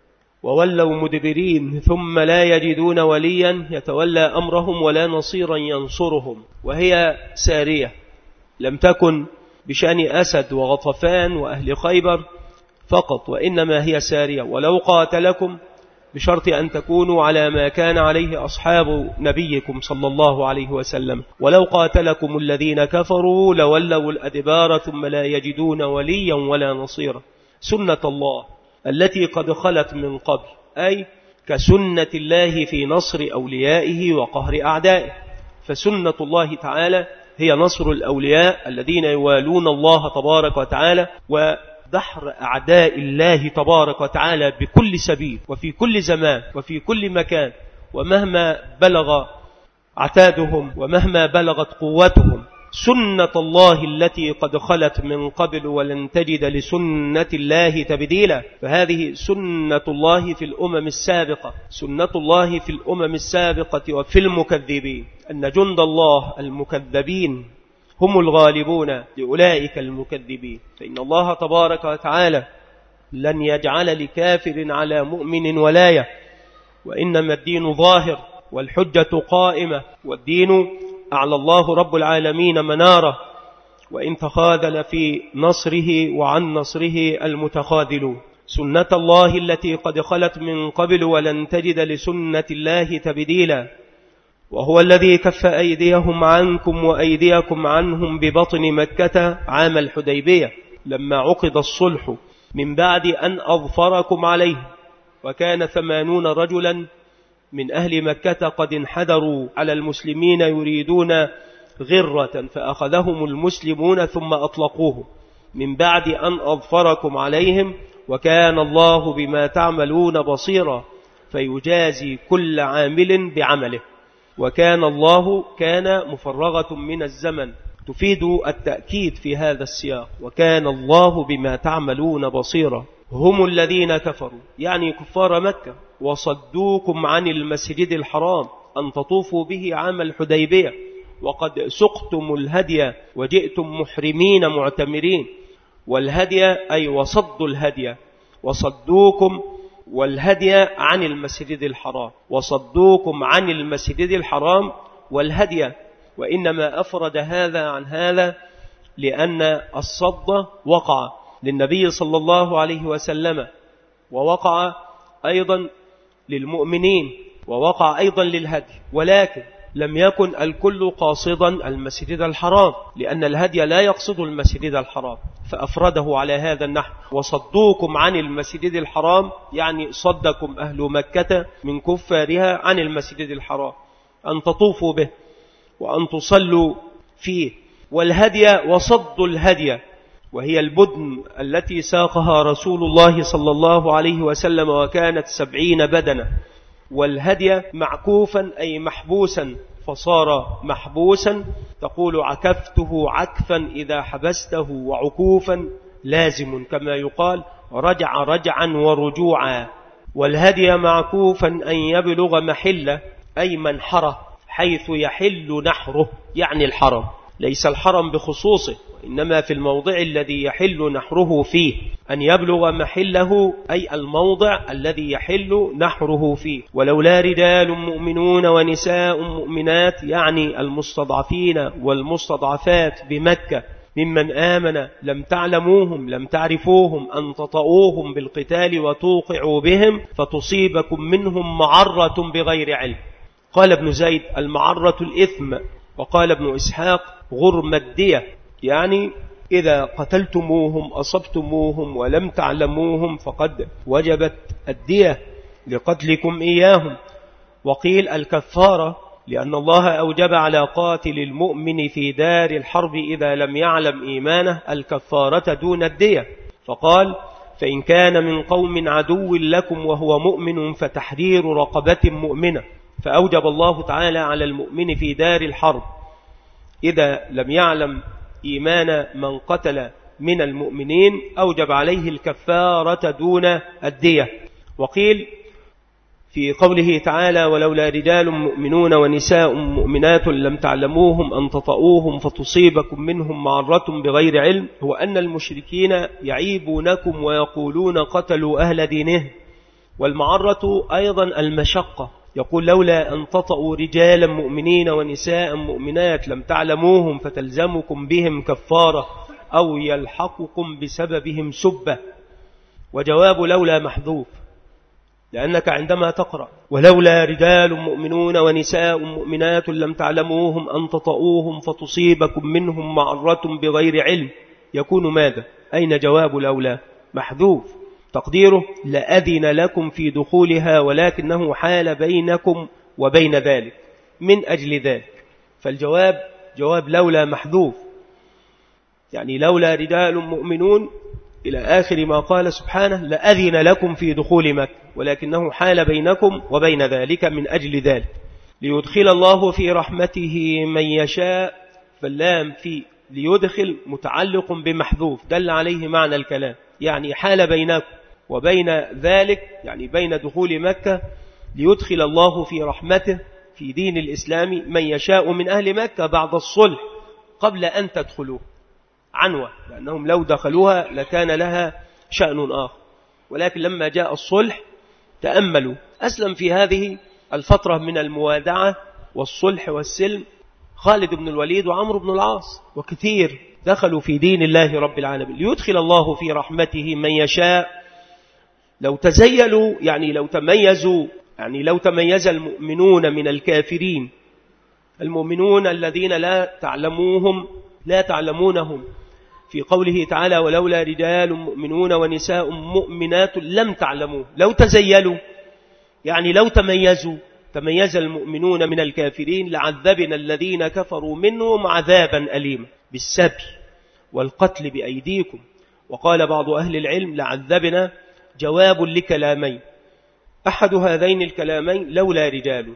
[SPEAKER 1] وولوا مدبرين، ثم لا يجدون وليا يتولى أمرهم ولا نصيرا ينصرهم. وهي سارية لم تكن بشأن أسد وغطفان وأهل خيبر فقط، وإنما هي سارية. ولو قاتلكم بشرط أن تكونوا على ما كان عليه أصحاب نبيكم صلى الله عليه وسلم. ولو قاتلكم الذين كفروا لولوا الأدبار ثم لا يجدون وليا ولا نصيرا. سنة الله التي قد خلت من قبل، أي كسنة الله في نصر أوليائه وقهر أعدائه. فسنة الله تعالى هي نصر الأولياء الذين يوالون الله تبارك وتعالى، ودحر أعداء الله تبارك وتعالى بكل سبيل وفي كل زمان وفي كل مكان، ومهما بلغ عتادهم ومهما بلغت قوتهم. سنة الله التي قد خلت من قبل ولن تجد لسنة الله تبديلا. فهذه سنة الله في الأمم السابقة، سنة الله في الأمم السابقة وفي المكذبين، أن جند الله المكذبين هم الغالبون لأولئك المكذبين. فإن الله تبارك وتعالى لن يجعل لكافر على مؤمن ولاية، وإنما الدين ظاهر والحجة قائمة، والدين أعلى الله رب العالمين منارة، وإن تخاذل في نصره وعن نصره المتخاذلون. سنة الله التي قد خلت من قبل ولن تجد لسنة الله تبديلا. وهو الذي كف أيديهم عنكم وأيديكم عنهم ببطن مكة عام الحديبية لما عقد الصلح من بعد أن أظفركم عليه، وكان ثمانون رجلا من أهل مكة قد انحدروا على المسلمين يريدون غرة، فأخذهم المسلمون ثم أطلقوه من بعد أن أظفركم عليهم، وكان الله بما تعملون بصيرا فيجازي كل عامل بعمله. وكان الله كان مفرغة من الزمن تفيد التأكيد في هذا السياق، وكان الله بما تعملون بصيرا. هم الذين كفروا يعني كفار مكة وصدوكم عن المسجد الحرام أن تطوفوا به عام الحديبية وقد سقتم الهدي وجئتم محرمين معتمرين. والهدي أي وصدوا الهدي، وصدوكم والهدي عن المسجد الحرام، وصدوكم عن المسجد الحرام والهدي. وإنما أفرد هذا عن هذا لأن الصد وقع للنبي صلى الله عليه وسلم، ووقع أيضا للمؤمنين، ووقع أيضا للهدي، ولكن لم يكن الكل قاصدا المسجد الحرام، لأن الهدي لا يقصد المسجد الحرام، فأفرده على هذا النحو. وصدوكم عن المسجد الحرام يعني صدكم أهل مكة من كفارها عن المسجد الحرام أن تطوفوا به وأن تصلوا فيه. والهدي وصدوا الهدي، وهي البدن التي ساقها رسول الله صلى الله عليه وسلم وكانت سبعين بدنة. والهدي معكوفا أي محبوسا، فصار محبوسا. تقول عكفته عكفا إذا حبسته، وعكوفا لازم كما يقال رجع رجعا ورجوعا. والهدي معكوفا أن يبلغ محله أي منحره، حيث يحل نحره يعني الحرم، ليس الحرم بخصوصه وإنما في الموضع الذي يحل نحره فيه. أن يبلغ محله أي الموضع الذي يحل نحره فيه. ولولا رجال مؤمنون ونساء مؤمنات يعني المستضعفين والمستضعفات بمكة ممن آمن لم تعلموهم لم تعرفوهم أن تطؤوهم بالقتال وتوقعوا بهم فتصيبكم منهم معرة بغير علم. قال ابن زيد المعرة الإثم، وقال ابن إسحاق غرم الدية، يعني إذا قتلتموهم أصبتموهم ولم تعلموهم فقد وجبت الدية لقتلكم إياهم. وقيل الكفارة، لأن الله أوجب على قاتل المؤمن في دار الحرب إذا لم يعلم إيمانه الكفارة دون الدية، فقال فإن كان من قوم عدو لكم وهو مؤمن فتحرير رقبة مؤمنة. فأوجب الله تعالى على المؤمن في دار الحرب إذا لم يعلم إيمان من قتل من المؤمنين أوجب عليه الكفارة دون الدية. وقيل في قوله تعالى ولولا رجال مؤمنون ونساء مؤمنات لم تعلموهم أن تطؤوهم فتصيبكم منهم معرة بغير علم، هو أن المشركين يعيبونكم ويقولون قتلوا أهل دينه. والمعرة أيضا المشقة، يقول لولا أن تطؤوا رجالا مؤمنين ونساء مؤمنات لم تعلموهم فتلزمكم بهم كفارة أو يلحقكم بسببهم سبة. وجواب لولا محذوف، لأنك عندما تقرأ ولولا رجال مؤمنون ونساء مؤمنات لم تعلموهم أن تطؤوهم فتصيبكم منهم معرة بغير علم يكون ماذا؟ أين جواب لولا؟ محذوف، تقديره لأذن لكم في دخولها ولكنه حال بينكم وبين ذلك من أجل ذلك. فالجواب جواب لولا محذوف، يعني لولا رجال مؤمنون إلى آخر ما قال سبحانه لأذن لكم في دخول مكة ولكنه حال بينكم وبين ذلك من أجل ذلك ليدخل الله في رحمته من يشاء. فاللام في ليدخل متعلق بمحذوف دل عليه معنى الكلام، يعني حال بينكم وبين ذلك يعني بين دخول مكة ليدخل الله في رحمته في دين الإسلام من يشاء من أهل مكة بعد الصلح قبل أن تدخلوه عنوة، لأنهم لو دخلوها لكان لها شأن آخر، ولكن لما جاء الصلح تأملوا أسلم في هذه الفترة من الموادعة والصلح والسلم خالد بن الوليد وعمرو بن العاص، وكثير دخلوا في دين الله رب العالمين ليدخل الله في رحمته من يشاء. لو تزيلوا يعني لو تميزوا يعني لو تميز المؤمنون من الكافرين، المؤمنون الذين لا تعلموهم لا تعلمونهم في قوله تعالى ولولا رجال مؤمنون ونساء مؤمنات لم تعلموا، لو تزيلوا يعني لو تميزوا تميز المؤمنون من الكافرين لعذبنا الذين كفروا منهم عذابا أليما بالسبي والقتل بأيديكم. وقال بعض أهل العلم لعذبنا جواب لكلامين، أحد هذين الكلامين لولا رجال،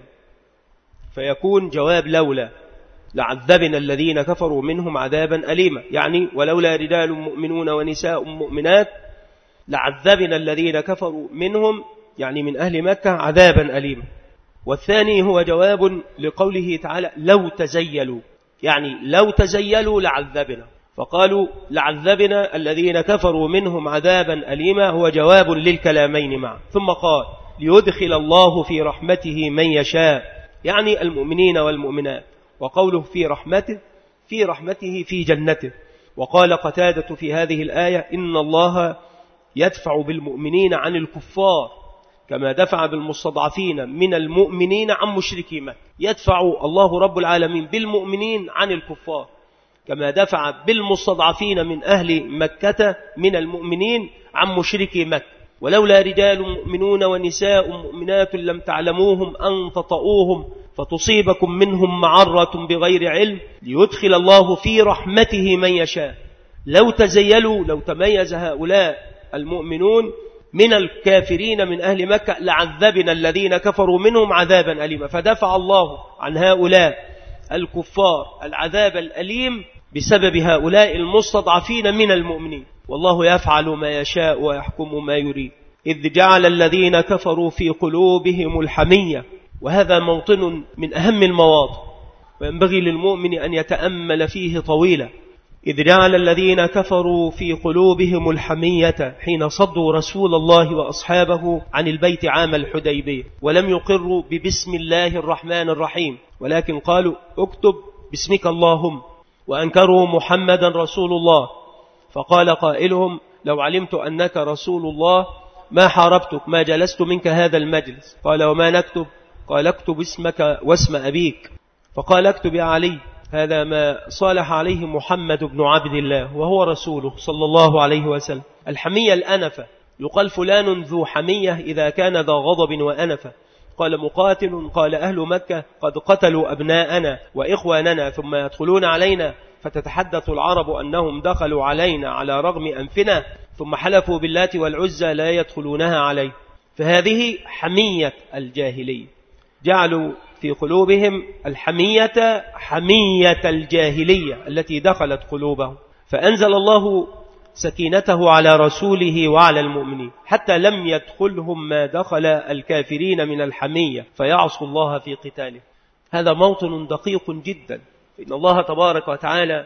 [SPEAKER 1] فيكون جواب لولا لعذبنا الذين كفروا منهم عذابا أليما، يعني ولولا رجال مؤمنون ونساء مؤمنات لعذبنا الذين كفروا منهم يعني من أهل مكة عذابا أليما. والثاني هو جواب لقوله تعالى لو تزيلوا، يعني لو تزيلوا لعذبنا، فقالوا لعذبنا الذين كفروا منهم عذابا أليما، هو جواب للكلامين معا. ثم قال ليدخل الله في رحمته من يشاء، يعني المؤمنين والمؤمنات. وقوله في رحمته، في رحمته في جنته. وقال قتادة في هذه الآية إن الله يدفع بالمؤمنين عن الكفار كما دفع بالمستضعفين من المؤمنين عن مشركي مكة. يدفع الله رب العالمين بالمؤمنين عن الكفار كما دفع بالمستضعفين من أهل مكة من المؤمنين عن مشركي مكة. ولولا رجال مؤمنون ونساء مؤمنات لم تعلموهم أن تطؤوهم فتصيبكم منهم معرة بغير علم ليدخل الله في رحمته من يشاء. لو تزيلوا، لو تميز هؤلاء المؤمنون من الكافرين من أهل مكة لعذبنا الذين كفروا منهم عذابا أليما، فدفع الله عن هؤلاء الكفار العذاب الأليم بسبب هؤلاء المستضعفين من المؤمنين. والله يفعل ما يشاء ويحكم ما يريد. إذ جعل الذين كفروا في قلوبهم الحمية، وهذا موطن من أهم المواطن وينبغي للمؤمن أن يتأمل فيه طويلا. إذ جعل الذين كفروا في قلوبهم الحمية حين صدوا رسول الله وأصحابه عن البيت عام الحديبية، ولم يقروا ببسم الله الرحمن الرحيم، ولكن قالوا اكتب باسمك اللهم، وأنكروا محمدا رسول الله. فقال قائلهم لو علمت أنك رسول الله ما حاربتك، ما جلست منك هذا المجلس. قال وما نكتب؟ قال اكتب اسمك واسم أبيك. فقال اكتب يا علي، هذا ما صالح عليه محمد بن عبد الله وهو رسوله صلى الله عليه وسلم. الحمية الأنفة، يقال فلان ذو حمية إذا كان ذا غضب وأنفة. قال مقاتل قال أهل مكة قد قتلوا أبناءنا وإخواننا ثم يدخلون علينا، فتتحدث العرب أنهم دخلوا علينا على رغم أنفنا، ثم حلفوا باللات والعزى لا يدخلونها عليه. فهذه حمية الجاهلية، جعلوا في قلوبهم الحمية حمية الجاهلية التي دخلت قلوبهم. فأنزل الله سكينته على رسوله وعلى المؤمنين حتى لم يدخلهم ما دخل الكافرين من الحمية فيعصوا الله في قتاله. هذا موطن دقيق جدا. إن الله تبارك وتعالى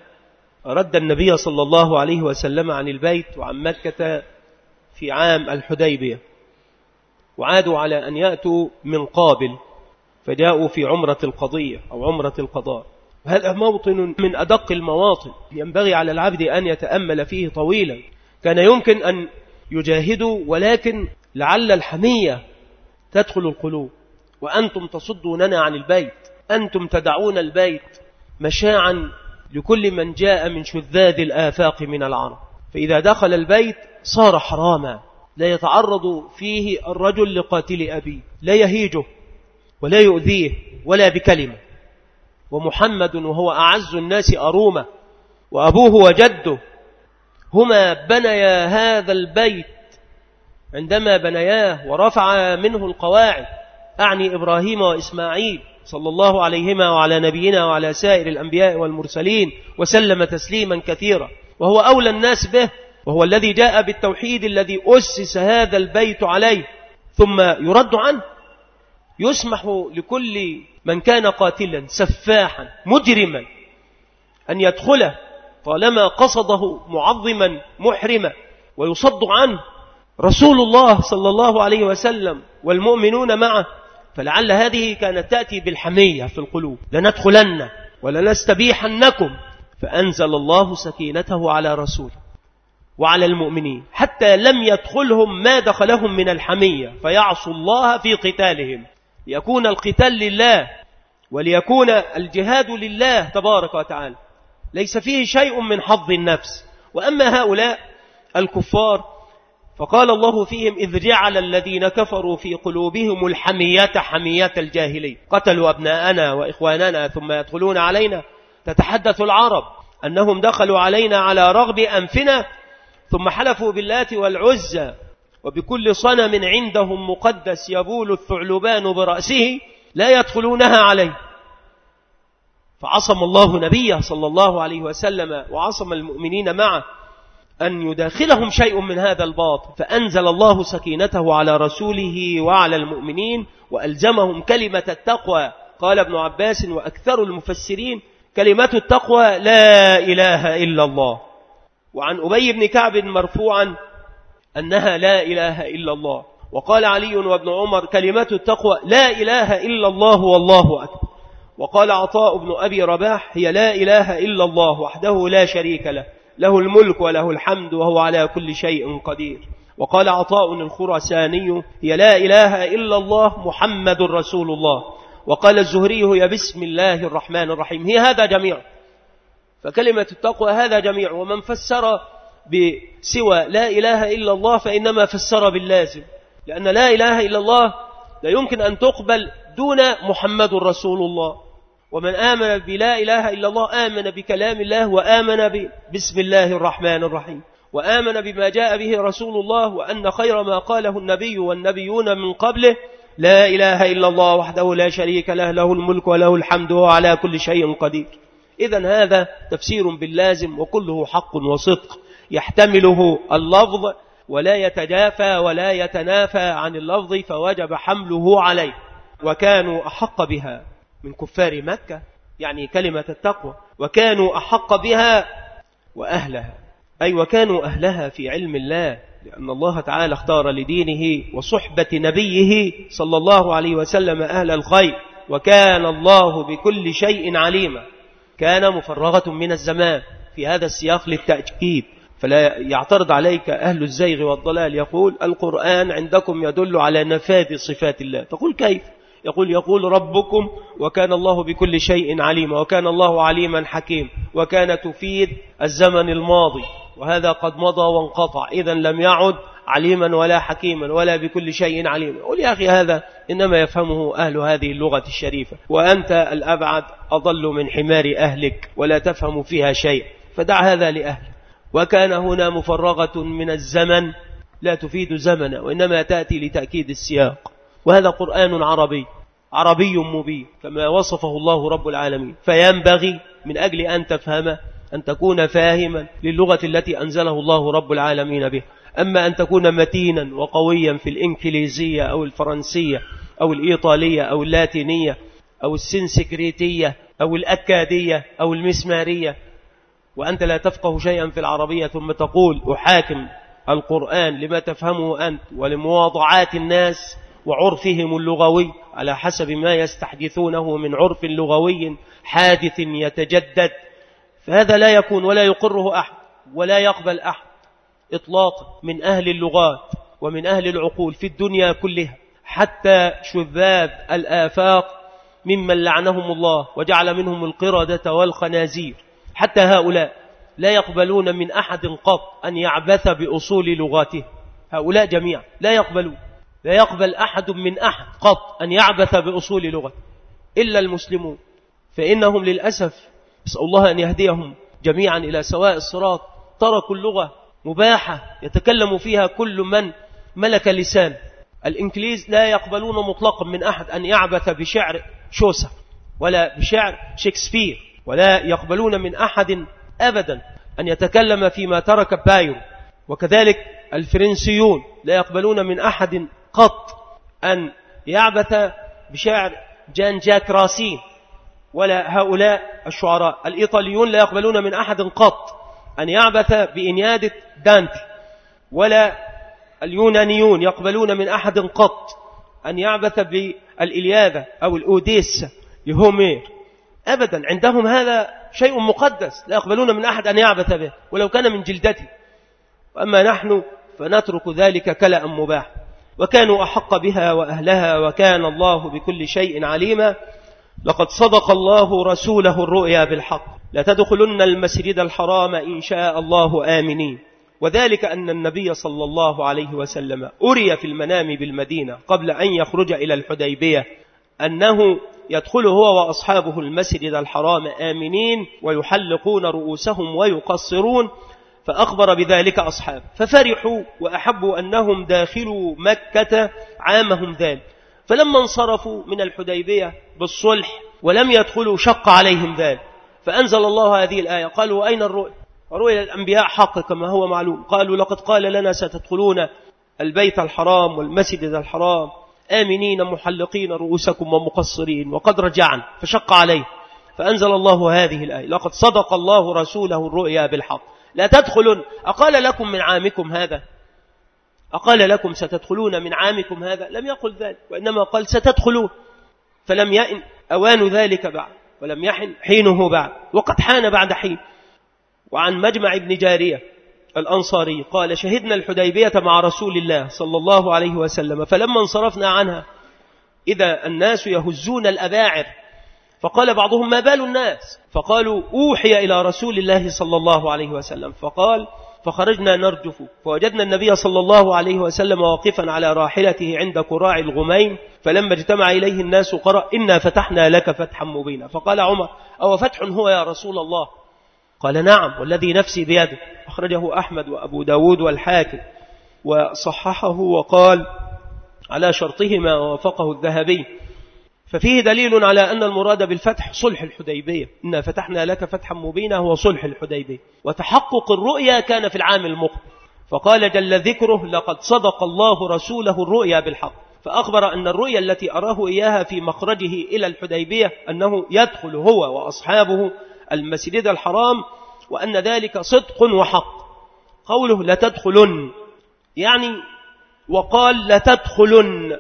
[SPEAKER 1] رد النبي صلى الله عليه وسلم عن البيت وعن مكة في عام الحديبية، وعادوا على أن يأتوا من قابل، فجاءوا في عمرة القضية أو عمرة القضاء. هذا موطن من أدق المواطن ينبغي على العبد أن يتأمل فيه طويلا. كان يمكن أن يجاهدوا، ولكن لعل الحمية تدخل القلوب. وأنتم تصدوننا عن البيت، أنتم تدعون البيت مشاعا لكل من جاء من شذاذ الآفاق من العرب، فإذا دخل البيت صار حراما، لا يتعرض فيه الرجل لقاتل أبيه، لا يهيجه ولا يؤذيه ولا بكلمة. ومحمد وهو أعز الناس أرومة، وأبوه وجده هما بنيا هذا البيت عندما بنياه ورفع منه القواعد، أعني إبراهيم وإسماعيل صلى الله عليهما وعلى نبينا وعلى سائر الأنبياء والمرسلين وسلم تسليما كثيرا. وهو أولى الناس به، وهو الذي جاء بالتوحيد الذي أسس هذا البيت عليه، ثم يرد عنه. يسمح لكل من كان قاتلا سفاحا مجرما أن يدخله طالما قصده معظما محرما، ويصد عنه رسول الله صلى الله عليه وسلم والمؤمنون معه. فلعل هذه كانت تأتي بالحمية في القلوب، لندخلن ولنستبيحنكم. فأنزل الله سكينته على رسوله وعلى المؤمنين حتى لم يدخلهم ما دخلهم من الحمية فيعصوا الله في قتالهم، ليكون القتال لله وليكون الجهاد لله تبارك وتعالى، ليس فيه شيء من حظ النفس. وأما هؤلاء الكفار فقال الله فيهم إذ جعل الذين كفروا في قلوبهم الحمية حمية الجاهلية، قتلوا أبناءنا وإخواننا ثم يدخلون علينا. تتحدث العرب أنهم دخلوا علينا على رغب أنفنا، ثم حلفوا باللات والعزى وبكل صنم عندهم مقدس يبول الثعلبان برأسه لا يدخلونها عليه. فعصم الله نبيه صلى الله عليه وسلم وعصم المؤمنين معه
[SPEAKER 2] أن يداخلهم شيء من هذا الباطل، فأنزل الله سكينته على رسوله وعلى المؤمنين وألزمهم كلمة التقوى. قال ابن عباس وأكثر المفسرين كلمة التقوى لا إله إلا الله. وعن أبي بن كعب مرفوعا أنها لا إله إلا الله. وقال علي وابن عمر كلمة التقوى لا إله إلا الله والله أكبر. وقال عطاء بن أبي رباح هي لا إله إلا الله وحده لا شريك له، له الملك وله الحمد وهو على كل شيء قدير. وقال عطاء الخراساني هي لا إله إلا الله محمد رسول الله. وقال الزهري هي بسم الله الرحمن الرحيم. هي هذا جميع، فكلمة التقوى هذا جميع. ومن فسر بسوى لا إله إلا الله فإنما فسر باللازم، لأن لا إله إلا الله لا يمكن أن تقبل دون محمد رسول الله. ومن آمن بلا إله إلا الله آمن بكلام الله وآمن بسم الله الرحمن الرحيم، وآمن بما جاء به رسول الله، وأن خير ما قاله النبي والنبيون من قبله لا إله إلا الله وحده لا شريك له، له الملك وله الحمد وهو على كل شيء قدير. إذن هذا تفسير باللازم وكله حق وصدق يحتمله اللفظ ولا يتجافى ولا يتنافى عن اللفظ، فوجب حمله عليه. وكانوا أحق بها من كفار مكة، يعني كلمة التقوى، وكانوا أحق بها وأهلها، أي وكانوا أهلها في علم الله، لأن الله تعالى اختار لدينه وصحبة نبيه صلى الله عليه وسلم أهل الخير. وكان الله بكل شيء عليما. كان مفرغة من الزمان في هذا السياق للتأكيد، فلا يعترض عليك أهل الزيغ والضلال يقول القرآن عندكم يدل على نفاذ صفات الله. تقول كيف؟ يقول يقول ربكم وكان الله بكل شيء عليما، وكان الله عليما حكيم، وكان تفيد الزمن الماضي، وهذا قد مضى وانقطع، إذا لم يعد عليما ولا حكيما ولا بكل شيء عليما. قل يا أخي هذا إنما يفهمه أهل هذه اللغة الشريفة، وأنت الأبعد أضل من حمار أهلك ولا تفهم فيها شيء، فدع هذا لأهل. وكان هنا مفرغة من الزمن لا تفيد زمنا، وإنما تأتي لتأكيد السياق. وهذا قرآن عربي عربي مبين كما وصفه الله رب العالمين، فينبغي من أجل أن تفهم أن تكون فاهما للغة التي أنزله الله رب العالمين به. أما أن تكون متينا وقويا في الإنكليزية أو الفرنسية أو الإيطالية أو اللاتينية أو السنسكريتية أو الأكادية أو المسمارية وأنت لا تفقه شيئا في العربية، ثم تقول أحاكم القرآن لما تفهمه أنت ولمواضعات الناس وعرفهم اللغوي على حسب ما يستحدثونه من عرف لغوي حادث يتجدد، فهذا لا يكون ولا يقره أحد ولا يقبل أحد إطلاقا من أهل اللغات ومن أهل العقول في الدنيا كلها، حتى شذاذ الآفاق ممن لعنهم الله وجعل منهم القردة والخنازير، حتى هؤلاء لا يقبلون من أحد قط أن يعبث بأصول لغاته. هؤلاء جميعا لا يقبلون، لا يقبل أحد من أحد قط أن يعبث بأصول لغته إلا المسلمون، فإنهم للأسف نسأل الله أن يهديهم جميعا إلى سواء الصراط تركوا اللغة مباحة يتكلم فيها كل من ملك لسان. الإنجليز لا يقبلون مطلقا من أحد أن يعبث بشعر شوسة ولا بشعر شكسبير، ولا يقبلون من أحد أبدا أن يتكلم فيما ترك بايرو. وكذلك الفرنسيون لا يقبلون من أحد قط أن يعبث بشعر جان جاك راسين ولا هؤلاء الشعراء. الإيطاليون لا يقبلون من أحد قط أن يعبث بإنيادة دانتي، ولا اليونانيون يقبلون من أحد قط أن يعبث بالإلياذة أو الأوديسة لهومير أبدا. عندهم هذا شيء مقدس لا يقبلون من أحد أن يعبث به ولو كان من جلدته. وأما نحن فنترك ذلك كلأ مباح. وكانوا أحق بها وأهلها وكان الله بكل شيء عليما. لقد صدق الله رسوله الرؤيا بالحق لتدخلن المسجد الحرام إن شاء الله آمنين. وذلك أن النبي صلى الله عليه وسلم أري في المنام بالمدينة قبل أن يخرج إلى الحديبية أنه يدخل هو وأصحابه المسجد الحرام آمنين ويحلقون رؤوسهم ويقصرون، فأخبر بذلك أصحاب ففرحوا وأحبوا أنهم داخلوا مكة عامهم ذلك. فلما انصرفوا من الحديبية بالصلح ولم يدخلوا شق عليهم ذلك، فأنزل الله هذه الآية قالوا أين الرؤيا؟ رؤيا الأنبياء حق كما هو معلوم. قالوا لقد قال لنا ستدخلون البيت الحرام والمسجد الحرام آمنين محلقين رؤوسكم ومقصرين وقد رجعنا، فشق عليه فأنزل الله هذه الآية: لقد صدق الله رسوله الرؤيا بالحق لا تدخلون. أقال لكم من عامكم هذا؟ أقال لكم ستدخلون من عامكم هذا؟ لم يقل ذلك، وإنما قال ستدخلون، فلم يئن أوان ذلك بعد، ولم يحن حينه بعد، وقد حان بعد حين. وعن مجمع ابن جارية الأنصاري قال: شهدنا الحديبية مع رسول الله صلى الله عليه وسلم، فلما انصرفنا عنها إذا الناس يهزون الأباعر، فقال بعضهم: ما بال الناس؟ فقالوا: أوحي إلى رسول الله صلى الله عليه وسلم. فقال: فخرجنا نرجف فوجدنا النبي صلى الله عليه وسلم واقفا على راحلته عند كراع الغميم، فلما اجتمع إليه الناس قرأ: إنا فتحنا لك فتحا مبينا. فقال عمر: أو فتح هو يا رسول الله؟ قال: نعم والذي نفسي بيده. أخرجه أحمد وأبو داود والحاكم وصححه وقال على شرطهما ووافقه الذهبي. ففيه دليل على أن المراد بالفتح صلح الحديبية، إنا فتحنا لك فتحا مبينا هو صلح الحديبية، وتحقق الرؤيا كان في العام المقبل. فقال جل ذكره: لقد صدق الله رسوله الرؤيا بالحق، فأخبر أن الرؤيا التي أراه إياها في مخرجه إلى الحديبية أنه يدخل هو وأصحابه المسجد الحرام، وأن ذلك صدق وحق. قوله لتدخلن يعني وقال لتدخلن،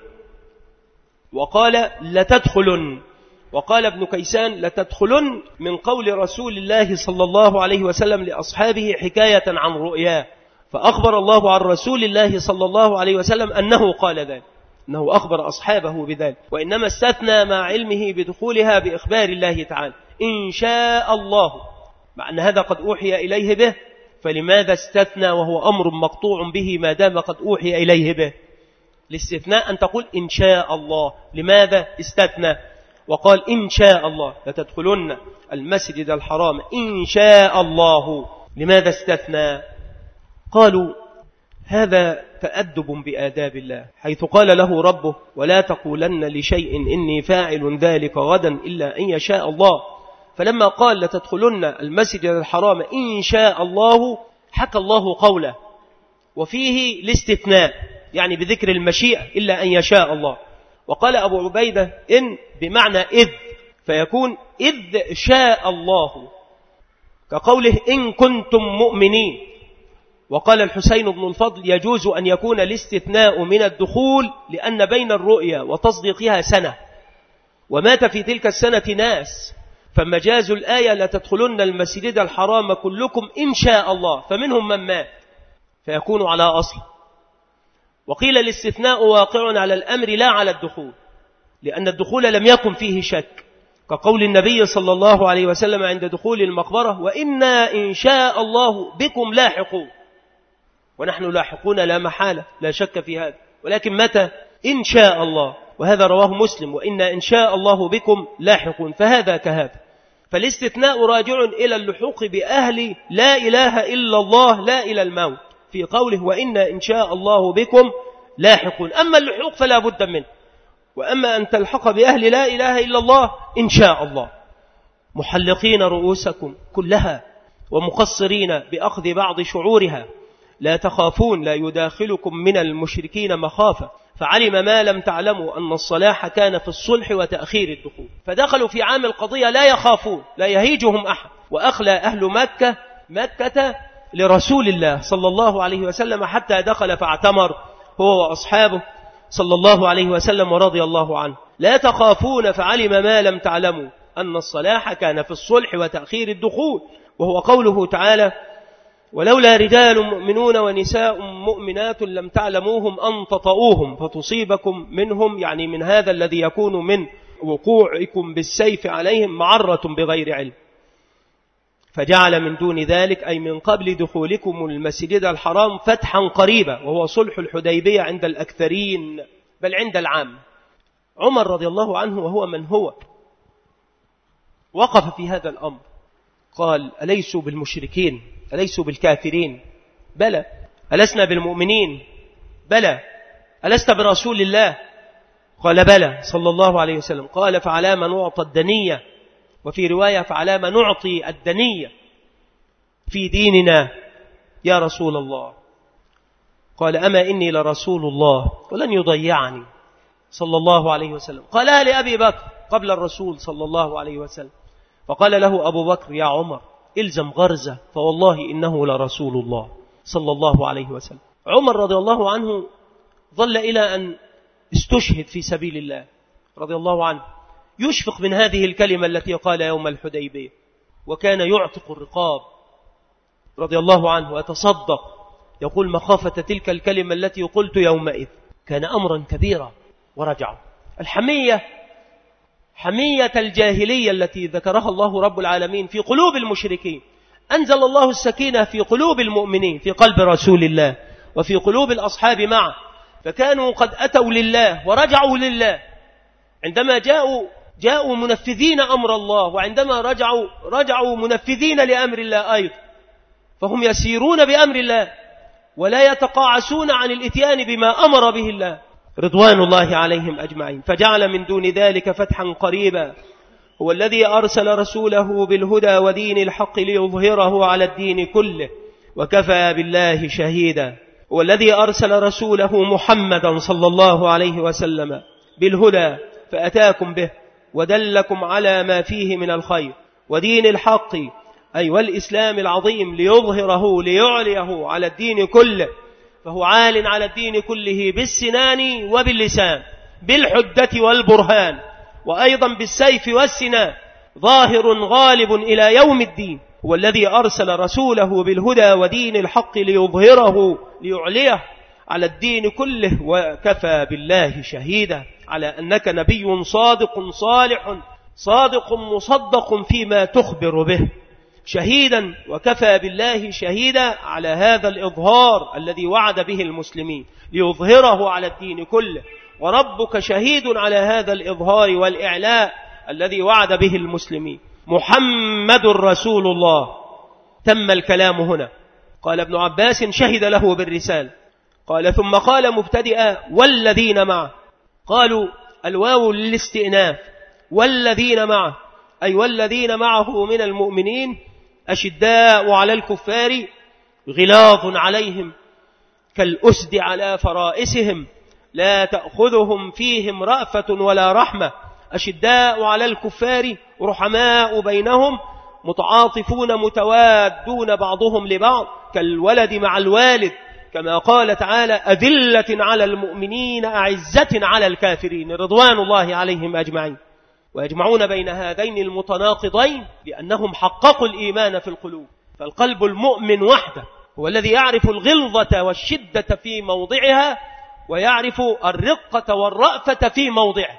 [SPEAKER 2] وقال لتدخلن، وقال ابن كيسان لتدخلن من قول رسول الله صلى الله عليه وسلم لأصحابه حكاية عن رؤياه، فأخبر الله عن رسول الله صلى الله عليه وسلم أنه قال ذلك، أنه أخبر أصحابه بذلك، وإنما استثنى مع علمه بدخولها بإخبار الله تعالى إن شاء الله، مع أن هذا قد أوحي إليه به، فلماذا استثنى وهو أمر مقطوع به ما دام قد أوحي إليه به؟ الاستثناء أن تقول إن شاء الله. لماذا استثنى وقال إن شاء الله؟ لتدخلن المسجد الحرام إن شاء الله، لماذا استثنى؟ قالوا هذا تأدب بآداب الله، حيث قال له ربه ولا تقولن لشيء إني فاعل ذلك غدا إلا أن يشاء الله، فلما قال لتدخلن المسجد الحرام إن شاء الله حكى الله قوله، وفيه الاستثناء يعني بذكر المشيئة إلا أن يشاء الله. وقال أبو عبيدة إن بمعنى إذ، فيكون إذ شاء الله، كقوله إن كنتم مؤمنين. وقال الحسين بن الفضل يجوز أن يكون الاستثناء من الدخول لأن بين الرؤيا وتصديقها سنة، ومات في تلك السنة ناس، فمجاز الآية لتدخلن المسجد الحرام كلكم إن شاء الله، فمنهم من مات فيكون على أصل. وقيل الاستثناء واقع على الأمر لا على الدخول، لأن الدخول لم يكن فيه شك، كقول النبي صلى الله عليه وسلم عند دخول المقبرة وإنا إن شاء الله بكم لاحقون، ونحن لاحقون لا محالة لا شك في هذا، ولكن متى؟ إن شاء الله، وهذا رواه مسلم وإنا إن شاء الله بكم لاحقون، فهذا كهذا. فالاستثناء راجع إلى اللحوق بأهل لا إله إلا الله لا إلى الموت في قوله وإنا إن شاء الله بكم لاحقون. أما اللحوق فلا بد منه، وأما أن تلحق بأهل لا إله إلا الله إن شاء الله محلقين رؤوسكم كلها ومقصرين بأخذ بعض شعورها لا تخافون لا يداخلكم من المشركين مخافة، فعلم ما لم تعلموا أن الصلاح كان في الصلح وتأخير الدخول، فدخلوا في عام القضية لا يخافون لا يهيجهم أحد. وأخلى أهل مكة مكة لرسول الله صلى الله عليه وسلم حتى دخل فاعتمر هو وأصحابه صلى الله عليه وسلم ورضي الله عنه. لا تخافون فعلم ما لم تعلموا أن الصلاح كان في الصلح وتأخير الدخول، وهو قوله تعالى ولولا رجال مؤمنون ونساء مؤمنات لم تعلموهم أن تطؤوهم فتصيبكم منهم، يعني من هذا الذي يكون من وقوعكم بالسيف عليهم معرة بغير علم، فجعل من دون ذلك أي من قبل دخولكم المسجد الحرام فتحا قريبا، وهو صلح الحديبية عند الأكثرين بل عند العام. عمر رضي الله عنه وهو من هو وقف في هذا الأمر قال أليسوا بالمشركين؟ أليسوا بالكافرين؟ بلى. ألسنا بالمؤمنين؟ بلى. ألست برسول الله؟ قال بلى صلى الله عليه وسلم. قال فعلى ما نعطى الدنية، وفي رواية فعلى ما نعطي الدنية. في ديننا يا رسول الله؟ قال أما إني لرسول الله ولن يضيعني صلى الله عليه وسلم. قالها لأبي بكر قبل الرسول صلى الله عليه وسلم. فقال له أبو بكر يا عمر إلزم غرزة فوالله إنه لرسول الله صلى الله عليه وسلم. عمر رضي الله عنه ظل إلى أن استشهد في سبيل الله رضي الله عنه، يشفق من هذه الكلمة التي قال يوم الحديبية، وكان يعتق الرقاب رضي الله عنه ويتصدق، يقول مخافة تلك الكلمة التي قلت يومئذ كان أمرا كبيرا. ورجعوا الحمية، حمية الجاهلية التي ذكرها الله رب العالمين في قلوب المشركين، أنزل الله السكينة في قلوب المؤمنين، في قلب رسول الله وفي قلوب الأصحاب معه، فكانوا قد أتوا لله ورجعوا لله. عندما جاءوا جاءوا منفذين أمر الله، وعندما رجعوا رجعوا منفذين لأمر الله أيضا، فهم يسيرون بأمر الله ولا يتقاعسون عن الإتيان بما أمر به الله رضوان الله عليهم أجمعين. فجعل من دون ذلك فتحا قريبا، هو الذي أرسل رسوله بالهدى ودين الحق ليظهره على الدين كله وكفى بالله شهيدا. هو الذي أرسل رسوله محمدا صلى الله عليه وسلم بالهدى فأتاكم به ودلكم على ما فيه من الخير ودين الحق أي والإسلام العظيم ليظهره ليعليه على الدين كله، فهو عال على الدين كله بالسنان وباللسان، بالحجة والبرهان، وأيضا بالسيف والسنان، ظاهر غالب إلى يوم الدين. هو الذي أرسل رسوله بالهدى ودين الحق ليظهره ليعليه على الدين كله وكفى بالله شهيدا على أنك نبي صادق صالح صادق مصدق فيما تخبر به، شهيدا وكفى بالله شهيدا على هذا الإظهار الذي وعد به المسلمين ليظهره على الدين كله، وربك شهيد على هذا الإظهار والإعلاء الذي وعد به المسلمين. محمد رسول الله. تم الكلام هنا. قال ابن عباس شهد له بالرسالة. قال ثم قال مبتدئا والذين معه، قالوا الواو للاستئناف، والذين معه أي والذين معه من المؤمنين أشداء على الكفار غلاظ عليهم كالأسد على فرائسهم لا تأخذهم فيهم رأفة ولا رحمة. أشداء على الكفار رحماء بينهم متعاطفون متوادون بعضهم لبعض كالولد مع الوالد، كما قال تعالى أذلة على المؤمنين أعزة على الكافرين رضوان الله عليهم أجمعين. ويجمعون بين هذين المتناقضين لأنهم حققوا الإيمان في القلوب. فالقلب المؤمن وحده هو الذي يعرف الغلظة والشدة في موضعها ويعرف الرقة والرأفة في موضعه.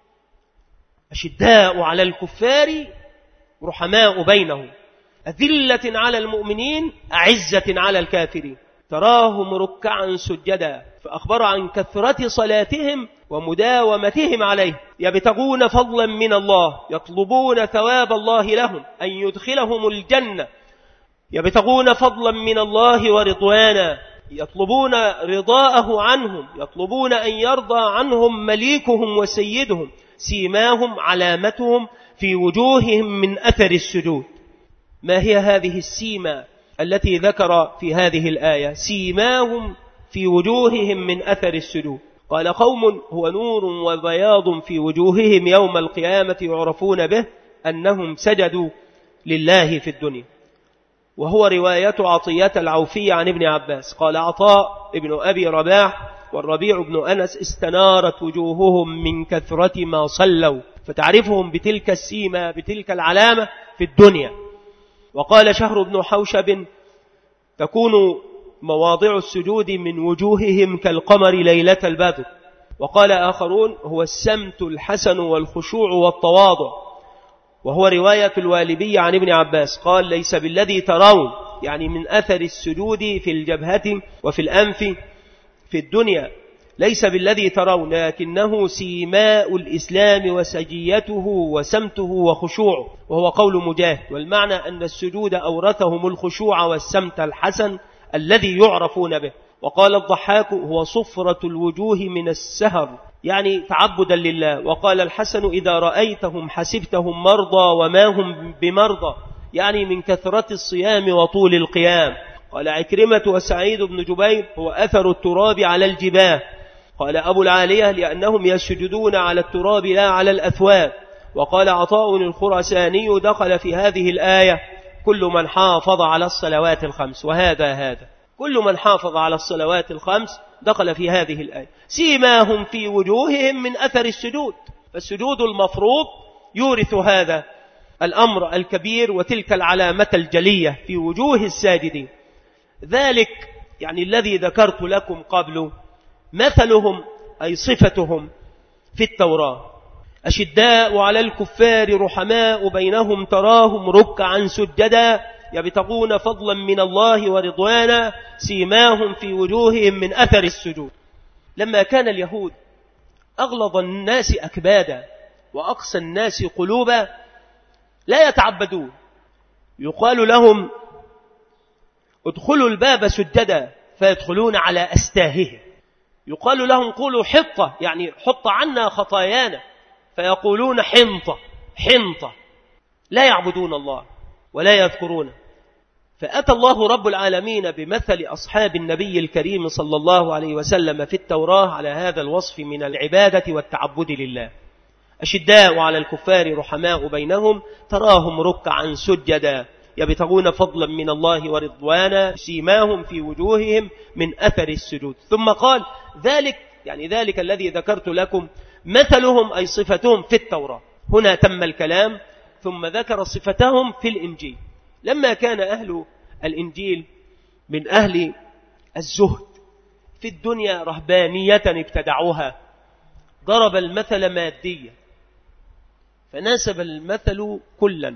[SPEAKER 2] أشداء على الكفار رحماء بينهم أذلة على المؤمنين أعزة على الكافرين، تراهم ركعا سجدا، فأخبر عن كثرة صلاتهم ومداومتهم عليه، يبتغون فضلا من الله، يطلبون ثواب الله لهم أن يدخلهم الجنة، يبتغون فضلا من الله ورضوانا، يطلبون رضاءه عنهم، يطلبون أن يرضى عنهم مليكهم وسيدهم، سيماهم علامتهم في وجوههم من أثر السجود. ما هي هذه السيمة التي ذكر في هذه الآية؟ سيماهم في وجوههم من أثر السجود. قال قوم هو نور وبياض في وجوههم يوم القيامة يعرفون به أنهم سجدوا لله في الدنيا. وهو رواية عطية العوفي عن ابن عباس قال عطاء ابن أبي رباح والربيع بن أنس استنارت وجوههم من كثرة ما صلوا، فتعرفهم بتلك السيمة بتلك العلامة في الدنيا. وقال شهر بن حوشب تكون مواضع السجود من وجوههم كالقمر ليلة البدر. وقال آخرون هو السمت الحسن والخشوع والتواضع. وهو رواية الوالبي عن ابن عباس قال ليس بالذي ترون، يعني من أثر السجود في الجبهة وفي الأنف في الدنيا، ليس بالذي ترون، لكنه سيماء الإسلام وسجيته وسمته وخشوعه. وهو قول مجاهد، والمعنى أن السجود أورثهم الخشوع والسمت الحسن الذي يعرفون به. وقال الضحاك هو صفرة الوجوه من السهر، يعني تعبدا لله. وقال الحسن إذا رأيتهم حسبتهم مرضى وما هم بمرضى، يعني من كثرة الصيام وطول القيام. قال عكرمة وسعيد بن جبير هو أثر التراب على الجباه. قال أبو العالية لأنهم يسجدون على التراب لا على الأثواب. وقال عطاء الخرساني دخل في هذه الآية كل من حافظ على الصلوات الخمس، وهذا هذا كل من حافظ على الصلوات الخمس دخل في هذه الآية. سيماهم في وجوههم من أثر السجود، فالسجود المفروض يورث هذا الأمر الكبير وتلك العلامة الجلية في وجوه الساجدين. ذلك يعني الذي ذكرت لكم قبل مثلهم أي صفتهم في التوراة. أشداء على الكفار رحماء بينهم تراهم ركعا سجدا يبتغون فضلا من الله ورضوانا سيماهم في وجوههم من أثر السجود. لما كان اليهود أغلظ الناس أكبادا وأقسى الناس قلوبا لا يتعبدون، يقال لهم ادخلوا الباب سجدا فيدخلون على أستاههم. يقال لهم قولوا حطة يعني حط عنا خطايانا فيقولون حنطة حنطة. لا يعبدون الله ولا يذكرونه. فأتى الله رب العالمين بمثل أصحاب النبي الكريم صلى الله عليه وسلم في التوراة على هذا الوصف من العبادة والتعبد لله. أشداء على الكفار رحماء بينهم تراهم ركعا سجدا يبتغون فضلا من الله ورضوانا سيماهم في وجوههم من أثر السجود. ثم قال ذلك يعني ذلك الذي ذكرت لكم مثلهم أي صفتهم في التوراة. هنا تم الكلام ثم ذكر صفتهم في الإنجيل. لما كان أهل الإنجيل من أهل الزهد في الدنيا رهبانية ابتدعوها ضرب المثل ماديا فناسب المثل كلا.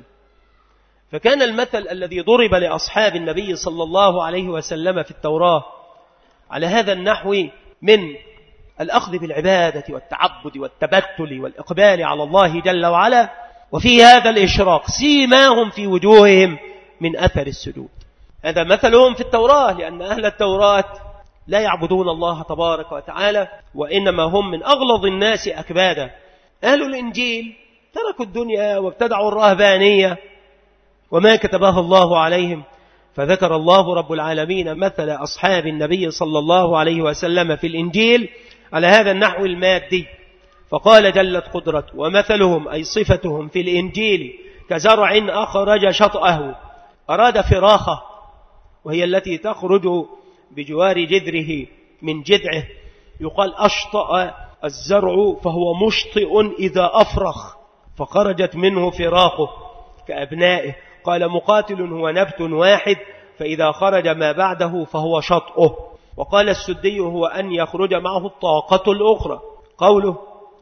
[SPEAKER 2] فكان المثل الذي ضرب لأصحاب النبي صلى الله عليه وسلم في التوراة على هذا النحو من الأخذ بالعبادة والتعبد والتبتل والإقبال على الله جل وعلا، وفي هذا الإشراق سيماهم في وجوههم من أثر السجود. هذا مثلهم في التوراة، لأن أهل التوراة لا يعبدون الله تبارك وتعالى وإنما هم من أغلظ الناس أكبادا. أهل الإنجيل تركوا الدنيا وابتدعوا الرهبانية وما كتبها الله عليهم. فذكر الله رب العالمين مثل أصحاب النبي صلى الله عليه وسلم في الإنجيل على هذا النحو المادي. فقال جلت قدرته ومثلهم أي صفتهم في الإنجيل كزرع أخرج شطأه أراد فراخه وهي التي تخرج بجوار جذره من جذعه. يقال أشطأ الزرع فهو مشطئ إذا أفرخ فخرجت منه فراخه كأبنائه. قال مقاتل هو نبت واحد فإذا خرج ما بعده فهو شطئه. وقال السدي هو أن يخرج معه الطاقة الأخرى. قوله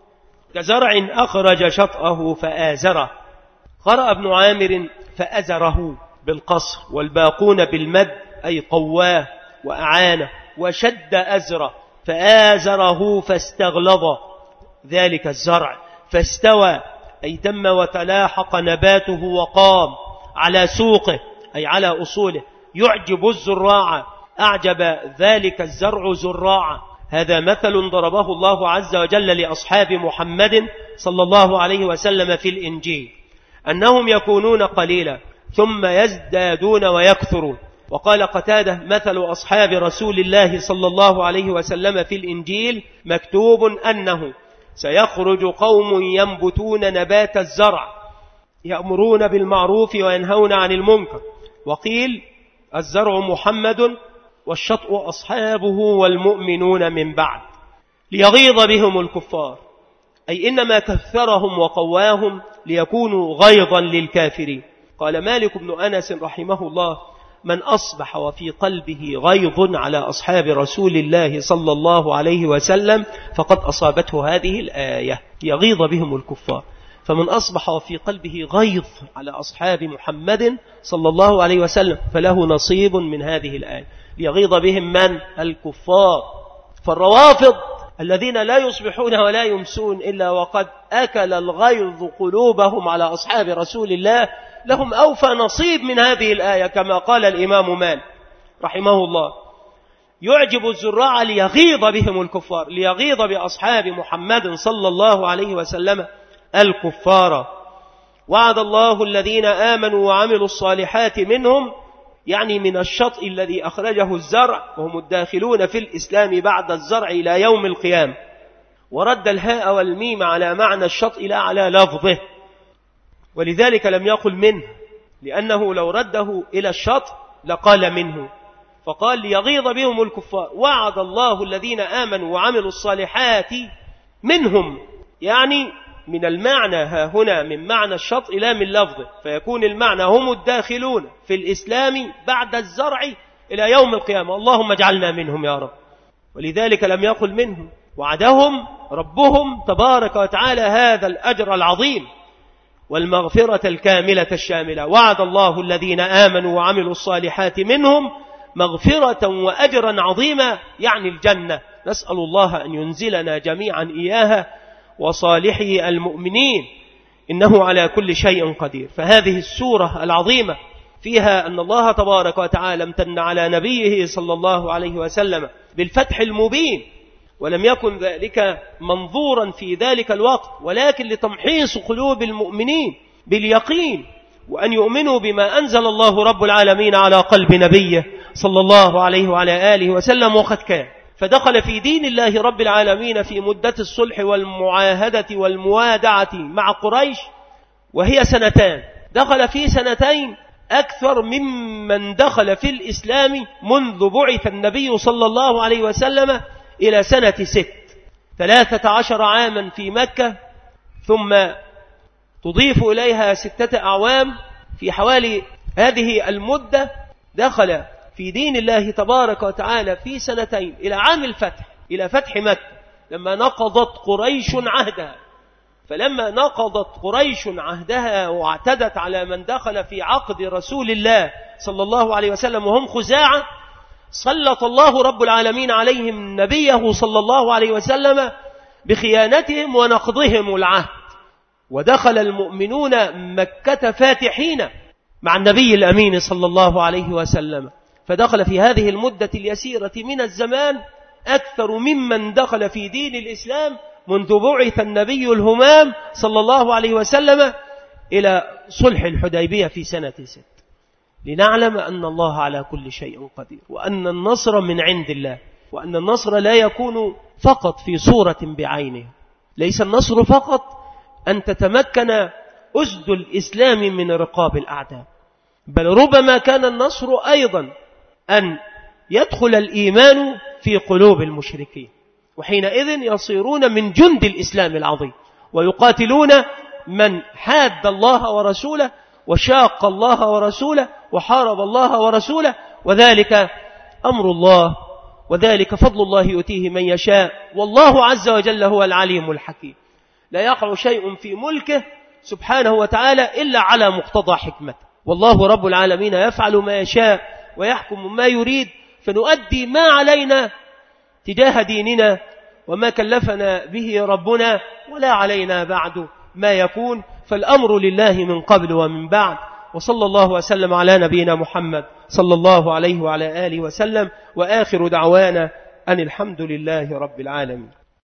[SPEAKER 2] كزرع أخرج شطأه فآزره. قرأ ابن عامر فأزره بالقصر والباقون بالمد أي قواه وأعانه وشد أزره فآزره فاستغلظ ذلك الزرع فاستوى أي تم وتلاحق نباته وقام على سوقه أي على أصوله يعجب الزراع أعجب ذلك الزرع زراعا. هذا مثل ضربه الله عز وجل لأصحاب محمد صلى الله عليه وسلم في الإنجيل أنهم يكونون قليلا ثم يزدادون ويكثرون. وقال قتادة مثل أصحاب رسول الله صلى الله عليه وسلم في الإنجيل مكتوب أنه سيخرج قوم ينبتون نبات الزرع يأمرون بالمعروف وينهون عن المنكر. وقيل الزرع محمد والشطء أصحابه والمؤمنون من بعد ليغيظ بهم الكفار أي إنما كثرهم وقواهم ليكونوا غيظا للكافرين. قال مالك بن أنس رحمه الله من أصبح وفي قلبه غيظ على أصحاب رسول الله صلى الله عليه وسلم فقد أصابته هذه الآية ليغيظ بهم الكفار. فمن أصبح وفي قلبه غيظ على أصحاب محمد صلى الله عليه وسلم فله نصيب من هذه الآية ليغيظ بهم من الكفار. فالروافض الذين لا يصبحون ولا يمسون إلا وقد أكل الغيظ قلوبهم على أصحاب رسول الله لهم أوفى نصيب من هذه الآية كما قال الإمام مالك رحمه الله يعجب الزراع ليغيظ بهم الكفار ليغيظ بأصحاب محمد صلى الله عليه وسلم الكفار. وعد الله الذين آمنوا وعملوا الصالحات منهم، يعني من الشطء الذي أخرجه الزرع، وهم الداخلون في الإسلام بعد الزرع إلى يوم القيامة. ورد الهاء والميم على معنى الشطء لا على لفظه، ولذلك لم يقل منه، لأنه لو رده إلى الشطء لقال منه، فقال ليغيظ بهم الكفار. وعد الله الذين آمنوا وعملوا الصالحات منهم، يعني من المعنى ها هنا من معنى الشطء لا من لفظه، فيكون المعنى هم الداخلون في الإسلام بعد الزرع إلى يوم القيامة. اللهم اجعلنا منهم يا رب. ولذلك لم يقل منهم، وعدهم ربهم تبارك وتعالى هذا الأجر العظيم والمغفرة الكاملة الشاملة. وعد الله الذين آمنوا وعملوا الصالحات منهم مغفرة وأجرا عظيما، يعني الجنة. نسأل الله أن ينزلنا جميعا إياها وصالحي المؤمنين، إنه على كل شيء قدير. فهذه السورة العظيمة فيها أن الله تبارك وتعالى امتن على نبيه صلى الله عليه وسلم بالفتح المبين، ولم يكن ذلك منظورا في ذلك الوقت، ولكن لتمحيص قلوب المؤمنين باليقين، وأن يؤمنوا بما أنزل الله رب العالمين على قلب نبيه صلى الله عليه وعلى آله وسلم. وقد كان فدخل في دين الله رب العالمين في مدة الصلح والمعاهدة والموادعة مع قريش، وهي سنتان. دخل في سنتين أكثر ممن دخل في الإسلام منذ بعث النبي صلى الله عليه وسلم إلى سنة ست، ثلاثة عشر عاما في مكة، ثم تضيف إليها ستة أعوام. في حوالي هذه المدة دخل في دين الله تبارك وتعالى في سنتين إلى عام الفتح، إلى فتح مكة، لما نقضت قريش عهدها. فلما نقضت قريش عهدها واعتدت على من دخل في عقد رسول الله صلى الله عليه وسلم وهم خزاعة، سلط الله رب العالمين عليهم نبيه صلى الله عليه وسلم بخيانتهم ونقضهم العهد، ودخل المؤمنون مكة فاتحين مع النبي الأمين صلى الله عليه وسلم. فدخل في هذه المدة اليسيرة من الزمان أكثر ممن دخل في دين الإسلام منذ بعث النبي الهمام صلى الله عليه وسلم إلى صلح الحديبية في سنة ست، لنعلم أن الله على كل شيء قدير، وأن النصر من عند الله، وأن النصر لا يكون فقط في صورة بعينه. ليس النصر فقط أن تتمكن أسد الإسلام من رقاب الأعداء، بل ربما كان النصر أيضا أن يدخل الإيمان في قلوب المشركين، وحينئذ يصيرون من جند الإسلام العظيم، ويقاتلون من حاد الله ورسوله وشاق الله ورسوله وحارب الله ورسوله. وذلك أمر الله، وذلك فضل الله يؤتيه من يشاء، والله عز وجل هو العليم الحكيم. لا يقع شيء في ملكه سبحانه وتعالى إلا على مقتضى حكمته، والله رب العالمين يفعل ما يشاء ويحكم ما يريد، فنؤدي ما علينا تجاه ديننا وما كلفنا به ربنا، ولا علينا بعد ما يكون، فالأمر لله من قبل ومن بعد. وصلى الله وسلم على نبينا محمد صلى الله عليه وعلى آله وسلم، وآخر دعوانا أن الحمد لله رب العالمين.